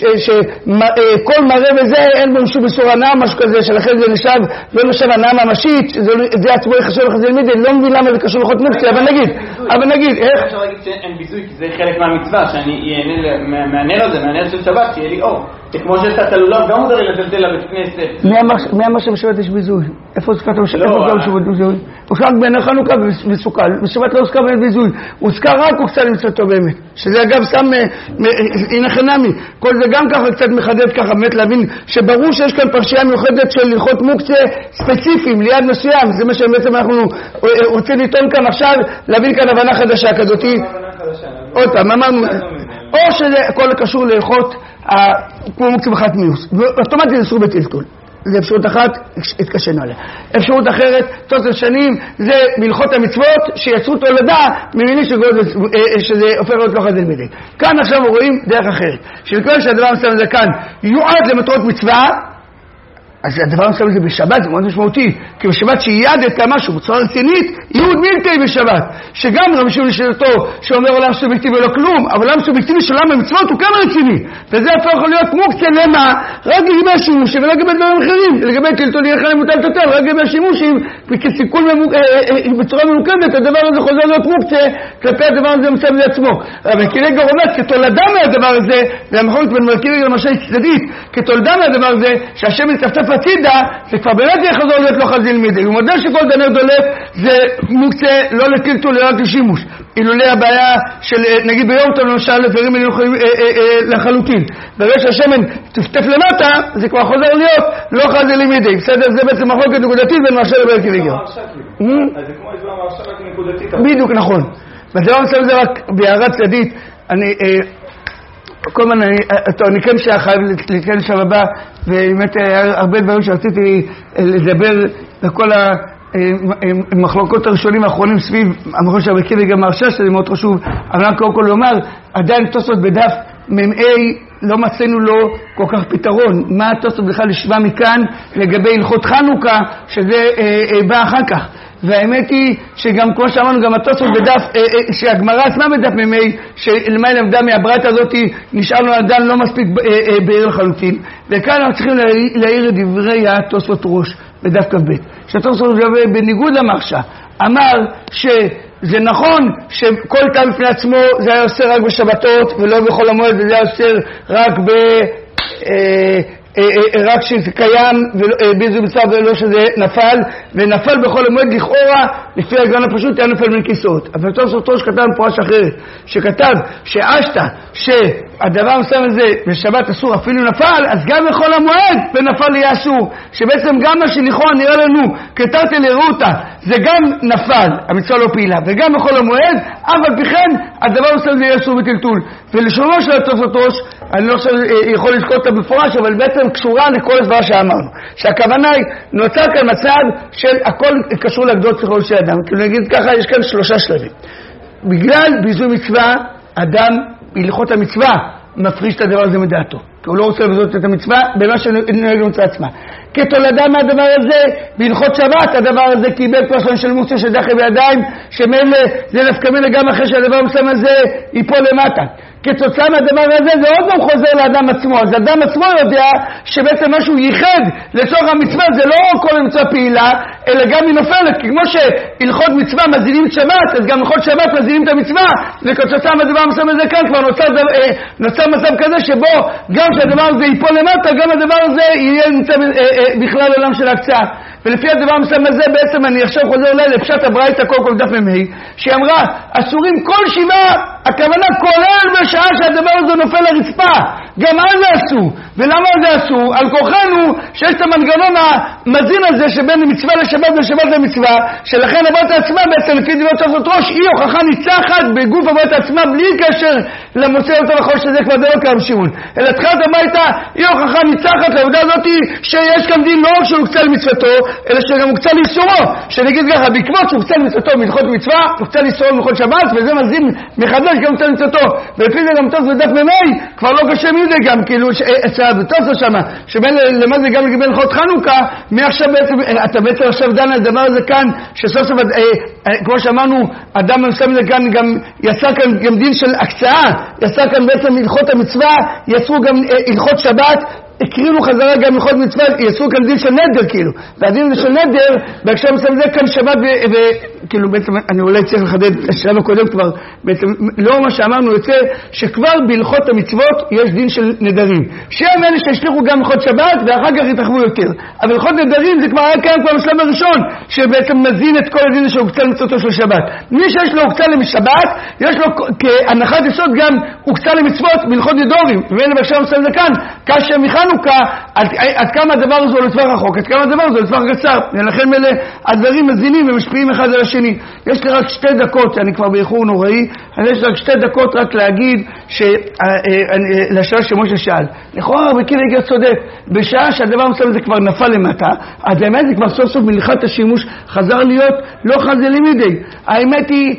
שכל מראה וזה, אין בו שום בשורה נעה, משהו כזה, שלכן זה נשאב, לא נשאב הנעה ממשית, זה עצמו יחשב לך זה למידי, לא מבין למה זה קשור לחות מוקצה, אבל נגיד, אבל נגיד, איך? אפשר להגיד שאין ביזוי, כי זה חלק מהמצווה, שאני ייהנה מהנר הזה, מהנר של שבת, שיהיה לי אור. כמו שאתה תלולב, גם מודרי לטלטל לבית כנסת. מי אמר שבשבת יש ביזוי? איפה הוזכר בשבת? איפה גם שבט ביזוי? הוזכר בעיני חנוכה וסוכה, בשבת לא הוזכר בעיני ביזוי. הוזכר רק הוא קצת למצוותו באמת. שזה אגב שם, הנה חנמי, כל זה גם ככה קצת מחדד ככה, באמת להבין שברור שיש כאן פרשייה מיוחדת של הלכות מוקצה ספציפיים, ליד מסוים, זה מה שבעצם אנחנו רוצים לטעון כאן עכשיו, להבין כאן הבנה חדשה כזאתי. עוד פעם, אמרנו, או שזה הכל קשור להלכות כמו מוקצה בחת מיוס, ואוטומטית זה אסור בטלטול. זה אפשרות אחת, התקשנו עליה. אפשרות אחרת, תוספות שנים, זה מלכות המצוות שיצרו תולדה ממיני שזה הופך להיות לא חזל מדי. כאן עכשיו רואים דרך אחרת, שלכל שהדבר מסוים הזה כאן יועד למטרות מצווה, אז הדבר מסוים הזה בשבת זה מאוד משמעותי, כי בשבת שייעדת משהו בצורה רצינית, ייעוד מילתי בשבת, שגם רבי שמעון לשאלתו שאומר עולם סובייקטיבי ולא כלום, אבל עולם סובייקטיבי של עולם המצוות הוא כמה רציני, וזה הפך להיות מוקצה למה? רק לגבי השימושים ולגבי דברים אחרים, לגבי טלטול יהיה חיים מוטל תותר, רק לגבי השימושים, וכסיכול בצורה ממוקדת, הדבר הזה חוזר להיות מוקצה כלפי הדבר הזה מסוים לעצמו. אבל כרגע אומר, כתולדה מהדבר הזה, והמחלוקת בין מרכיבי למשל צדדית, כתולדה מהדבר הזה, שהשם מצפצף הצידה, זה כבר באמת יחזור להיות לא חזיל מדי. הוא מודל שכל דנר דולף זה מוקצה לא לטלטול, לא לשימוש. אילולי הבעיה של, נגיד ביום טוב למשל, דברים האלה יכולים לחלוטין. ברגע שהשמן תפתף למטה, זה כבר חוזר להיות לא חזיל מדי. בסדר? זה בעצם מחלוקת נקודתית בין מרשה לבין כרגע. אז זה כמו איזו מרשה רק נקודתית. בדיוק, נכון. בדבר מסוים זה רק בהערה צדדית. אני... כל הזמן, אני כן שחייב להתקן לשם הבא, ובאמת הרבה דברים שרציתי לדבר בכל המחלוקות הראשונים האחרונים סביב המחלוקות של בקיבי גם מרשה, שזה מאוד חשוב, אבל אני קודם כל לומר, עדיין תוספות בדף ממאי לא מצאנו לו כל כך פתרון. מה התוספות בכלל לשווה מכאן לגבי הלכות חנוכה, שזה בא אחר כך. והאמת היא שגם כמו שאמרנו, גם התוספות בדף, שהגמרא עצמה בדף ממי, שלמה למדה מהברייתא הזאת, נשארנו עדיין לא מספיק בהיר לחלוטין. וכאן אנחנו צריכים להעיר את דברי התוספות ראש בדף כ"ב. שהתוספות בניגוד למרשה, אמר שזה נכון שכל טעם בפני עצמו זה היה עושה רק בשבתות, ולא בכל המועד, וזה היה עושה רק ב... רק שזה קיים באיזו מצב ולא שזה נפל, ונפל בכל המועד לכאורה לפי הגרן הפשוט היה נפל מן כיסאות. אבל טוב סרטו שכתב מפורש אחרת, שכתב שעשת שהדבר מסוים הזה בשבת אסור אפילו נפל, אז גם בכל המועד ונפל יהיה אסור, שבעצם גם מה שלכאורה נראה לנו כתרתי לראותה זה גם נפל, המצווה לא פעילה, וגם בכל המועד, אבל בכן הדבר מסוים זה יהיה אסור בטלטול. ולשונו של התוספות ראש, אני לא חושב יכול לזכור אותה בפורש, אבל בעצם קשורה לכל הדבר שאמרנו, שהכוונה היא נוצר כאן מצב של הכל קשור להגדות פסיכול של אדם. כאילו נגיד ככה, יש כאן שלושה שלבים. בגלל ביזוי מצווה, אדם בהלכות המצווה מפריש את הדבר הזה מדעתו, כי הוא לא רוצה לבזות את המצווה במה שנוהג למצווה עצמה. כתולדה מהדבר הזה, בהלכות שבת, הדבר הזה קיבל פרסון של מוקצה של דחי בידיים, שמאלה זה נפקא מינה גם אחרי שהדבר המסוים הזה ייפול למטה. כתוצאה מהדבר הזה זה עוד פעם חוזר לאדם עצמו, אז אדם עצמו יודע שבעצם משהו ייחד לצורך המצווה, זה לא כל המצווה פעילה, אלא גם היא נופלת, כי כמו שהלכות מצווה מזינים את שבת, אז גם הלכות שבת מזינים את המצווה, וכתוצאה מהדבר המסוים הזה כאן כבר נוצר, נוצר מצב כזה שבו גם שהדבר הזה ייפול למטה, גם הדבר הזה יהיה נמצא בכלל עולם של הקצאה. ולפי הדבר המסוים הזה בעצם אני עכשיו חוזר אולי לפשט הברייתא קודם כל דף ממי, שהיא אמרה אסורים כל שבעה הכוונה כולל בשעה שהדבר הזה נופל לרצפה, גם אז זה אסור. ולמה זה אסור? על כוחנו שיש את המנגנון המזין הזה שבין מצווה לשבת ושבת למצווה, שלכן הברית עצמה בעצם לפי דברי תוספות ראש היא הוכחה ניצחת בגוף הברית עצמה בלי קשר למוצא יותר נכון שזה כבר דרך כרב שמעון, אלא תחילת הביתה היא הוכחה ניצחת לעובדה הזאת שיש כאן דין לא רק שהוקצה למצוותו אלא שגם הוקצה לאיסורו, שנגיד ככה בעקבות שהוקצה למצוותו מלכות מצווה הוקצה לאיסורו מלכות שבת, וזה מזין מחדש גם הוקצה למצוותו, ולפי זה גם תוספות בדף ממי כבר לא קשה מידי גם כאילו תוספות שמה שבין למה זה גם לגבי הלכות חנוכה, מעכשיו בעצם אתה בעצם עכשיו דן על הדבר הזה כאן שסוף סוף כמו שאמרנו אדם מסוים זה כאן גם יצא כאן גם דין של הקצאה, יצא כאן בעצם הלכות המצווה, יצרו גם הלכות שבת, הקרינו חזרה גם הלכות מצווה, יצרו כאן דין של נדר כאילו, והדין של נדר בהקשר מסוים זה כאן שבת וכאילו בעצם אני אולי צריך לחדד השלב הקודם כבר, בעצם לא מה שאמרנו יוצא שכבר בהלכות המצוות יש דין של נדרים, שהם אלה שהשליחו גם הלכות שבת ואחר כך יתרחבו יותר, אבל הלכות נדרים זה כבר היה כאן כבר בשלב הראשון שבעצם מזין את כל הדין שהוקצה למצוותו של שבת. מי שיש לו הוקצה למשבת יש לו כהנחת יסוד גם הוקצה למצוות בהלכות נדורים, ואלה בהקשר מסוים זה כאן כאשר מחנוכה עד, עד כמה הדבר הזה הוא לטווח רחוק, עד כמה הדבר הזה הוא לטווח קצר, ולכן מלא הדברים מזינים ומשפיעים אחד על השני. יש לי רק שתי דקות, אני כבר באיחור נוראי, אז יש לי רק שתי דקות רק להגיד לשאלה שמשה שאל. לכאורה בקיר היגר צודק, בשעה שהדבר מסוים הזה כבר נפל למטה, אז האמת זה כבר סוף סוף מלכת השימוש חזר להיות לא חזר לימידי. האמת היא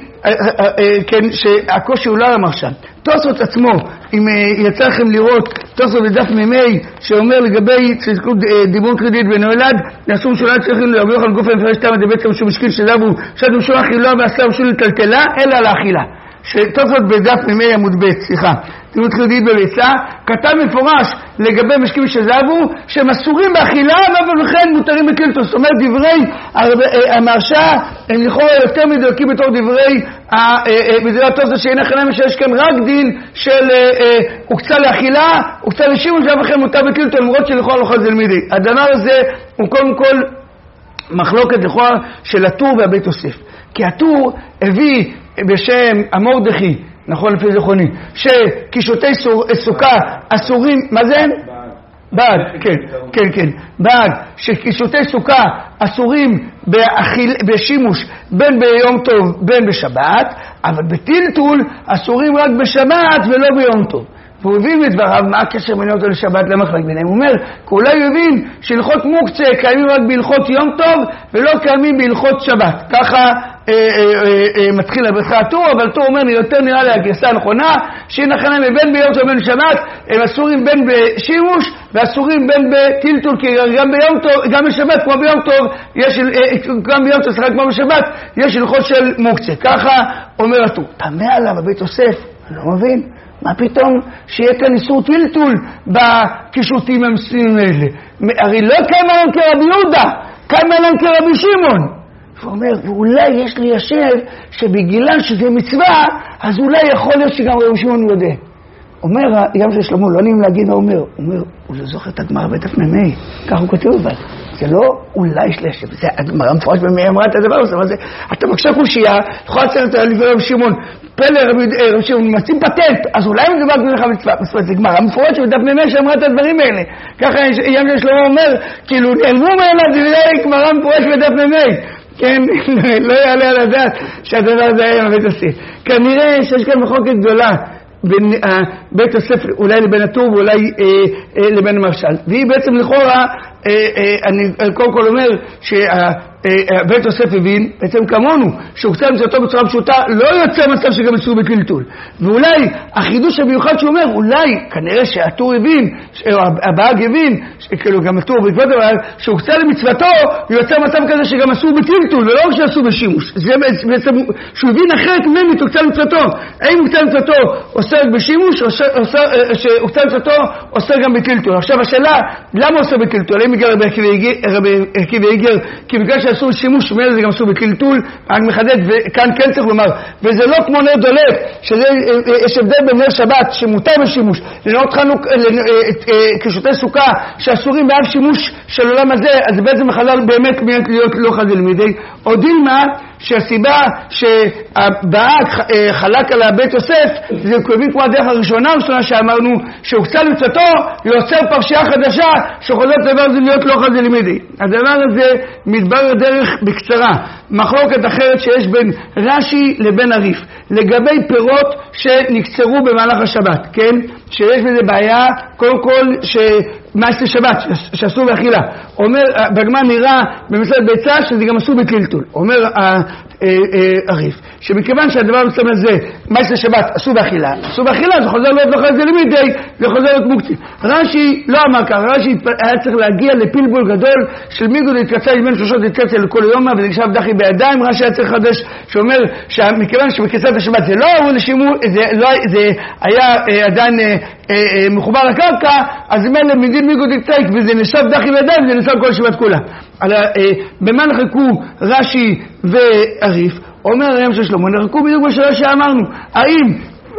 כן, שהקושי הוא לא למרשן. תוספות עצמו, אם יצא לכם לראות תוספות בדף ממי שאומר לגבי צדקות דימון קרדיט ונולד, נעשו משולד צריכים להרוויח על גוף המפרש תמה דבצע משום משקיל שזבו שד משום אכילה ועשה משול לטלטלה אלא לאכילה. שתוספות בדף ממי עמוד ב', סליחה, דימון קרדיט בביצה, כתב מפורש לגבי משקיל שזבו שהם אסורים באכילה אבל לכן מותרים בקילטוס. זאת אומרת דברי המרשה הם לכאורה יותר מדויקים בתור דברי בדברי התוספות שאין הכנה שיש כאן רק דין של הוקצה לאכילה, הוקצה לשימוש ואף לכן מותר בקילטוס למרות שלכאורה לא חזל מידי. הדבר הזה הוא קודם כל מחלוקת לכאורה של הטור והבית יוסף, כי הטור הביא בשם המורדכי, נכון לפי זכרוני, שקישוטי סוכה אסורים, מה זה? בעד, כן, כן, כן, בעד, שקישוטי סוכה אסורים באכיל, בשימוש בין ביום טוב בין בשבת, אבל בטלטול אסורים רק בשבת ולא ביום טוב. והוא הבין לדבריו מה הקשר בין אותו לשבת למחלק ביניהם. הוא אומר, כי אולי הוא הבין שהלכות מוקצה קיימים רק בהלכות יום טוב ולא קיימים בהלכות שבת. ככה אה, אה, אה, מתחיל לבחר הטור, אבל טור אומר, יותר נראה לי הגרסה הנכונה, שהיא נכונה מבין ביום טוב ובין בשבת, הם אסורים בין בשימוש ואסורים בין בטלטול, כי גם ביום טוב, גם בשבת כמו ביום טוב, יש, גם ביום טוב, סליחה, כמו בשבת, יש הלכות של מוקצה. ככה אומר הטור. תמה עליו בבית יוסף, אני לא מבין. מה פתאום שיהיה כאן איסור טלטול בקישוטים המסוימים האלה? הרי לא קיים עליהם כרבי יהודה, קיים עליהם כרבי שמעון. הוא אומר, ואולי יש לי ישב שבגלל שזה מצווה, אז אולי יכול להיות שגם רבי שמעון יודע. אומר, גם של שלמה, לא נעים להגיד מה אומר, הוא אומר, הוא לא זוכר את הגמרא בדף ממי, כך הוא כותב אבל. זה לא אולי יש לשב, זה הגמרא מפורש במי אמרה את הדבר הזה, אבל זה, אתה מקשה קושייה, יכול לצאת לפני רבי שמעון, פלא רבי שמעון, מצאים פטנט, אז אולי מדובר כזה לך מצווה, זה גמרא מפורש בדף ממי שאמרה את הדברים האלה. ככה ים של שלמה אומר, כאילו נעלמו ממנה, זה לא גמרא מפורש בדף ממי. כן, לא יעלה על הדעת שהדבר הזה היה בבית הספר. כנראה שיש כאן מחלוקת גדולה בין בית הספר, אולי לבין הטור ואולי אה, אה, לבין המרשל. והיא בעצם לכאורה, אה, אה, אני קודם כל אומר שבית הספר הבין, בעצם כמונו, שהוקצה מצוותו בצורה פשוטה, לא יוצא מצב שגם יצאו בקלטול. ואולי החידוש המיוחד שהוא אומר, אולי כנראה שהטור הבין, או הבאג הבין, כאילו גם הטור בעקבות אבל, שהוקצה למצוותו, יוצא מצב כזה שגם עשו בקלטול, ולא רק שעשו בשימוש. זה בעצם, שהוא הבין אחרת ממנו, הוקצה למצוותו. האם הוקצה למצוותו עושה בשימוש, או שהוקצה למצוותו עושה גם בקלטול. עכשיו השאלה, למה עושה בקלטול? האם בגלל רבי עקיבא איגר, כי בגלל שעשו שימוש, ומאלה זה גם עשו בקלטול, רק מחדד, וכאן כן צריך לומר, וזה לא כמו נר דולק, שיש הבדל בין נר שבת, שמותר בשימוש, לנאות חנוכה, קישוטי סוכה, שאסורים באף שימוש של עולם הזה, אז בעצם החלל באמת להיות לא חזל מידי. או דילמה, שהסיבה שהבאק חלק על בית יוסף, זה קובעים כמו הדרך הראשונה הראשונה שאמרנו, שהוקצה למצאתו, יוצר פרשייה חדשה, שחוזרת דבר הזה להיות לא חזה לימדי. הדבר הזה מתברר דרך בקצרה, מחלוקת אחרת שיש בין רש"י לבין הריף, לגבי פירות שנקצרו במהלך השבת, כן? שיש בזה בעיה, קודם כל, שמעשה שבת, שאסור באכילה. אומר, בגמרא נראה במסעד ביצה, שזה גם אסור בטלטול. אומר הריף, שמכיוון שהדבר מסתם הזה, מעשה שבת, אסור באכילה. אסור באכילה, זה חוזר להיות לא חזה לימדי, זה חוזר להיות מוקצה. רש"י לא אמר ככה, רש"י היה צריך להגיע לפלבול גדול, של מיגוד להתקצר, בין שלושות להתקצר לכל יום, וזה נשאב דחי בידיים. רש"י היה צריך חדש, שאומר, שמכיוון שבקצרת השבת זה לא אמרו לשימור, זה, לא, זה היה עדיין מחובר לקרקע, אז מלא מדין מיגוד להתקצר, וזה נשאב דחי בידיים, זה נשאב כל שבת כולה. במה נחלקו רש"י והריף? אומר הרב של שלמה, נחלקו בדיוק בשאלה שאמרנו, האם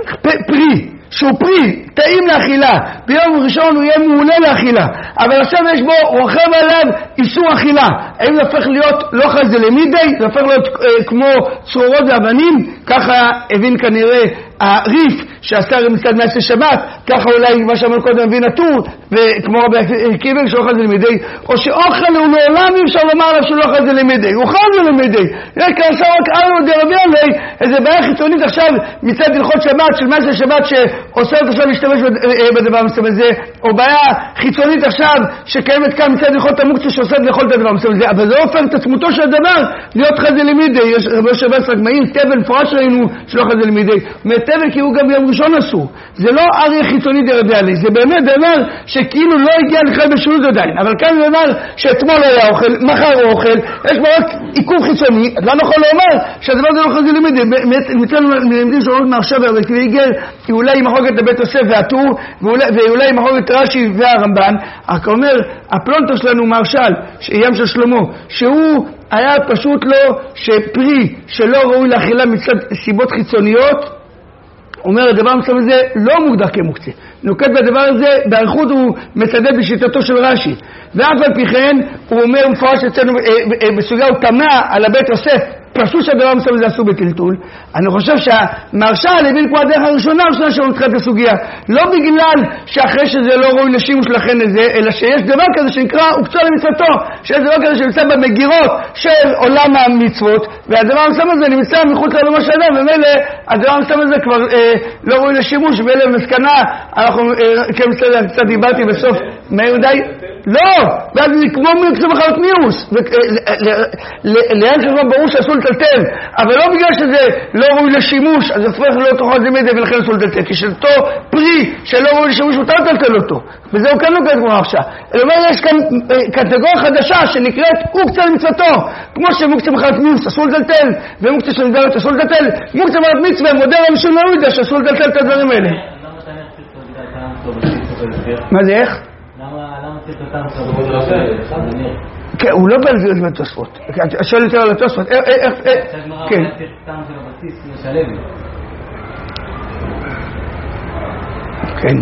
פרי, שהוא פרי, טעים לאכילה, ביום ראשון הוא יהיה מעולה לאכילה, אבל עכשיו יש בו רוכב עליו איסור אכילה, האם זה הופך להיות לא חזה למידי, זה הופך להיות אה, כמו צרורות ואבנים? ככה הבין כנראה הריף שעשה מצד מעשה שבת, ככה אולי מה שאמר קודם הבין הטור, וכמו רבי קיבל שלא חזה למידי, או שאוכל הוא לעולם אי אפשר לומר עליו שלא חזה למידי, הוא חזה למידי. יש כאשר רק ארנו דרבי עלי, איזה בעיה חיצונית עכשיו מצד הלכות שבת, של מעשה שבת שעושה את עכשיו להשתמש בדבר מסוים הזה, או בעיה חיצונית עכשיו שקיימת כאן מצד הלכות המוקצה שעושה לאכול את הדבר מסוים הזה, אבל זה הופך את עצמותו של הדבר להיות חזה למידי. יש רבי שבס רק מעיר, תבן פרש ראינו שלא חזה למידי, תבן כי הוא גם ביום ראשון אסור. זה לא אריה חיצוני דרבי עלי, זה באמת דבר שכאילו לא הגיע לכלל בשלות עדיין, אבל כאן זה דבר שאתמול היה אוכל, מחר הוא אוכל, יש בו רק עיכוב חיצוני, אז לא נכון לומר שהדבר זה לא חזה לימדי. מצאנו לימדים שאומרים מעכשיו והרבי איגר, אולי מחלוקת לבית יוסף והטור, ואולי מחלוקת רש"י והרמב"ן, רק אומר, הפלונטר שלנו מרשל, ים של שלמה, שהוא היה פשוט לו שפרי שלא ראוי לאכילה מצד סיבות חיצוניות, אומר הדבר מסוים הזה לא מוגדר כמוקצה. נוקט בדבר הזה, באריכות הוא מצדד בשיטתו של רש"י. ואף על פי כן, הוא אומר מפורש אצלנו בסוגיה, הוא תמה על הבית יוסף, פשוט שהדבר מסוים הזה אסור בטלטול. אני חושב שהמרשל הבין כמו הדרך הראשונה הראשונה שלנו מתחילת הסוגיה. לא בגלל שאחרי שזה לא ראוי לשימוש לכן לזה, אלא שיש דבר כזה שנקרא הוקצה למצוותו, שיש דבר כזה שנמצא במגירות של עולם המצוות, והדבר המסוים הזה נמצא מחוץ לעולמו של אדם, ומילא הדבר המסוים הזה כבר אה, לא ראוי לשימוש, ואלה מסקנה, אנחנו אה, כן קצת דיברתי בסוף, מהר די, לא, ואז זה כמו מקצוע מחלות נירוס, לאן שזמן ברור שאסור לטלטל, אבל לא בגלל שזה לא ראוי לשימוש, אז הופך לא תוכל זמידי ולכן אסור לטלטל, כי שאותו פרי שלא ראוי לשימוש מותר לטלטל אותו, וזהו כאן לא כאן כמו עכשיו. אלא אומר, יש כאן קטגוריה חדשה שנקראת מוקצה למצוותו, כמו שמוקצה מחלות נירוס אסור לטלטל, ומוקצה של נדרת אסור לטלטל, מוקצה מחלות מצווה, מודל המשול נורידה שאסור לטלטל את הדברים האלה. מה זה איך? למה צריך את הטעם שלו? כן, הוא לא בא להביא את התוספות. אתה שואל יותר על התוספות. איך, איך, איך, כן. צריך את הטעם של הבסיס לשלב. כן.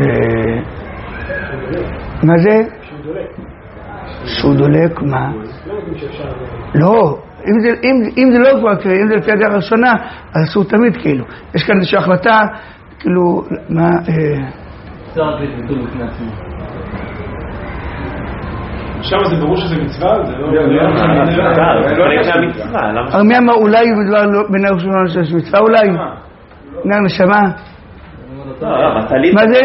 מה זה? שהוא דולק, מה? לא. אם זה לא כבר, אם זה לפי הדרך הראשונה, אז אסור תמיד, כאילו. יש כאן איזושהי החלטה, כאילו, מה... אפשר רק לביטול בפני עצמו. שם זה ברור שזה מצווה? זה לא... מי אמר אולי מדבר בין הראשונה שיש מצווה אולי? נר נשמה? מה זה?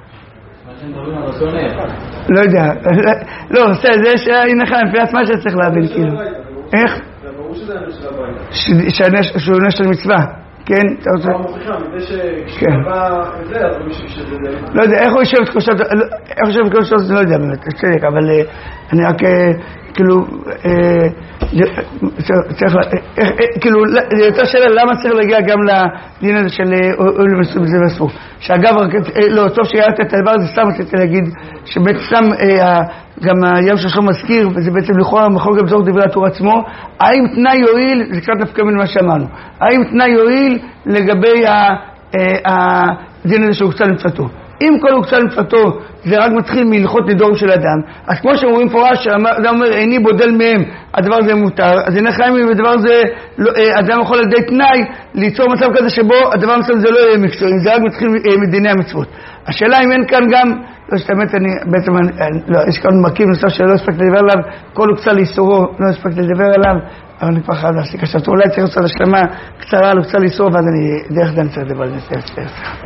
לא יודע. לא, זה שהנה לך, מפיית מה שצריך להבין כאילו. איך? זה ברור שזה הנשל הבית. שהוא נשל מצווה. כן, אתה רוצה... מה מוכיחה, מפני שכשקבע את זה, אז מישהו שזה... לא יודע, איך הוא יושב את קושת... איך הוא יושב את קושת, זה לא יודע באמת, צדק, אבל אני רק, כאילו, צריך, כאילו, זה יותר שאלה, למה צריך להגיע גם לדין הזה של אוהל מסוים זה ואסור. שאגב, לא, טוב שיהיה את הדבר הזה, סתם רציתי להגיד, שבעצם גם הים שלו מזכיר, וזה בעצם לכאורה יכול גם זור דברי התורה עצמו, האם תנאי יועיל, זה קצת דווקא מן מה שאמרנו, האם תנאי יועיל לגבי הדין הזה שהוקצה למצוותו. אם כל הוקצה למצוותו זה רק מתחיל מהלכות נדורים של אדם, אז כמו שאומרים פורש, אדם אומר איני בודל מהם, הדבר הזה מותר, אז הנה חיים בדבר הזה, אדם יכול על ידי תנאי ליצור מצב כזה שבו הדבר מסוים זה לא יהיה מקצועי, זה רק מתחיל מדיני המצוות. השאלה אם אין כאן גם, לא שתאמת, אני בעצם, לא, יש כאן מרכיב נוסף שלא הספקת לדבר עליו, כל הוקצה לאיסורו, לא הספקת לדבר עליו, אבל אני כבר חייב להסיק. עכשיו, אולי צריך לעשות השלמה קצרה על הוקצה לאיסורו, ואז אני דרך זה אני צריך לדבר על זה.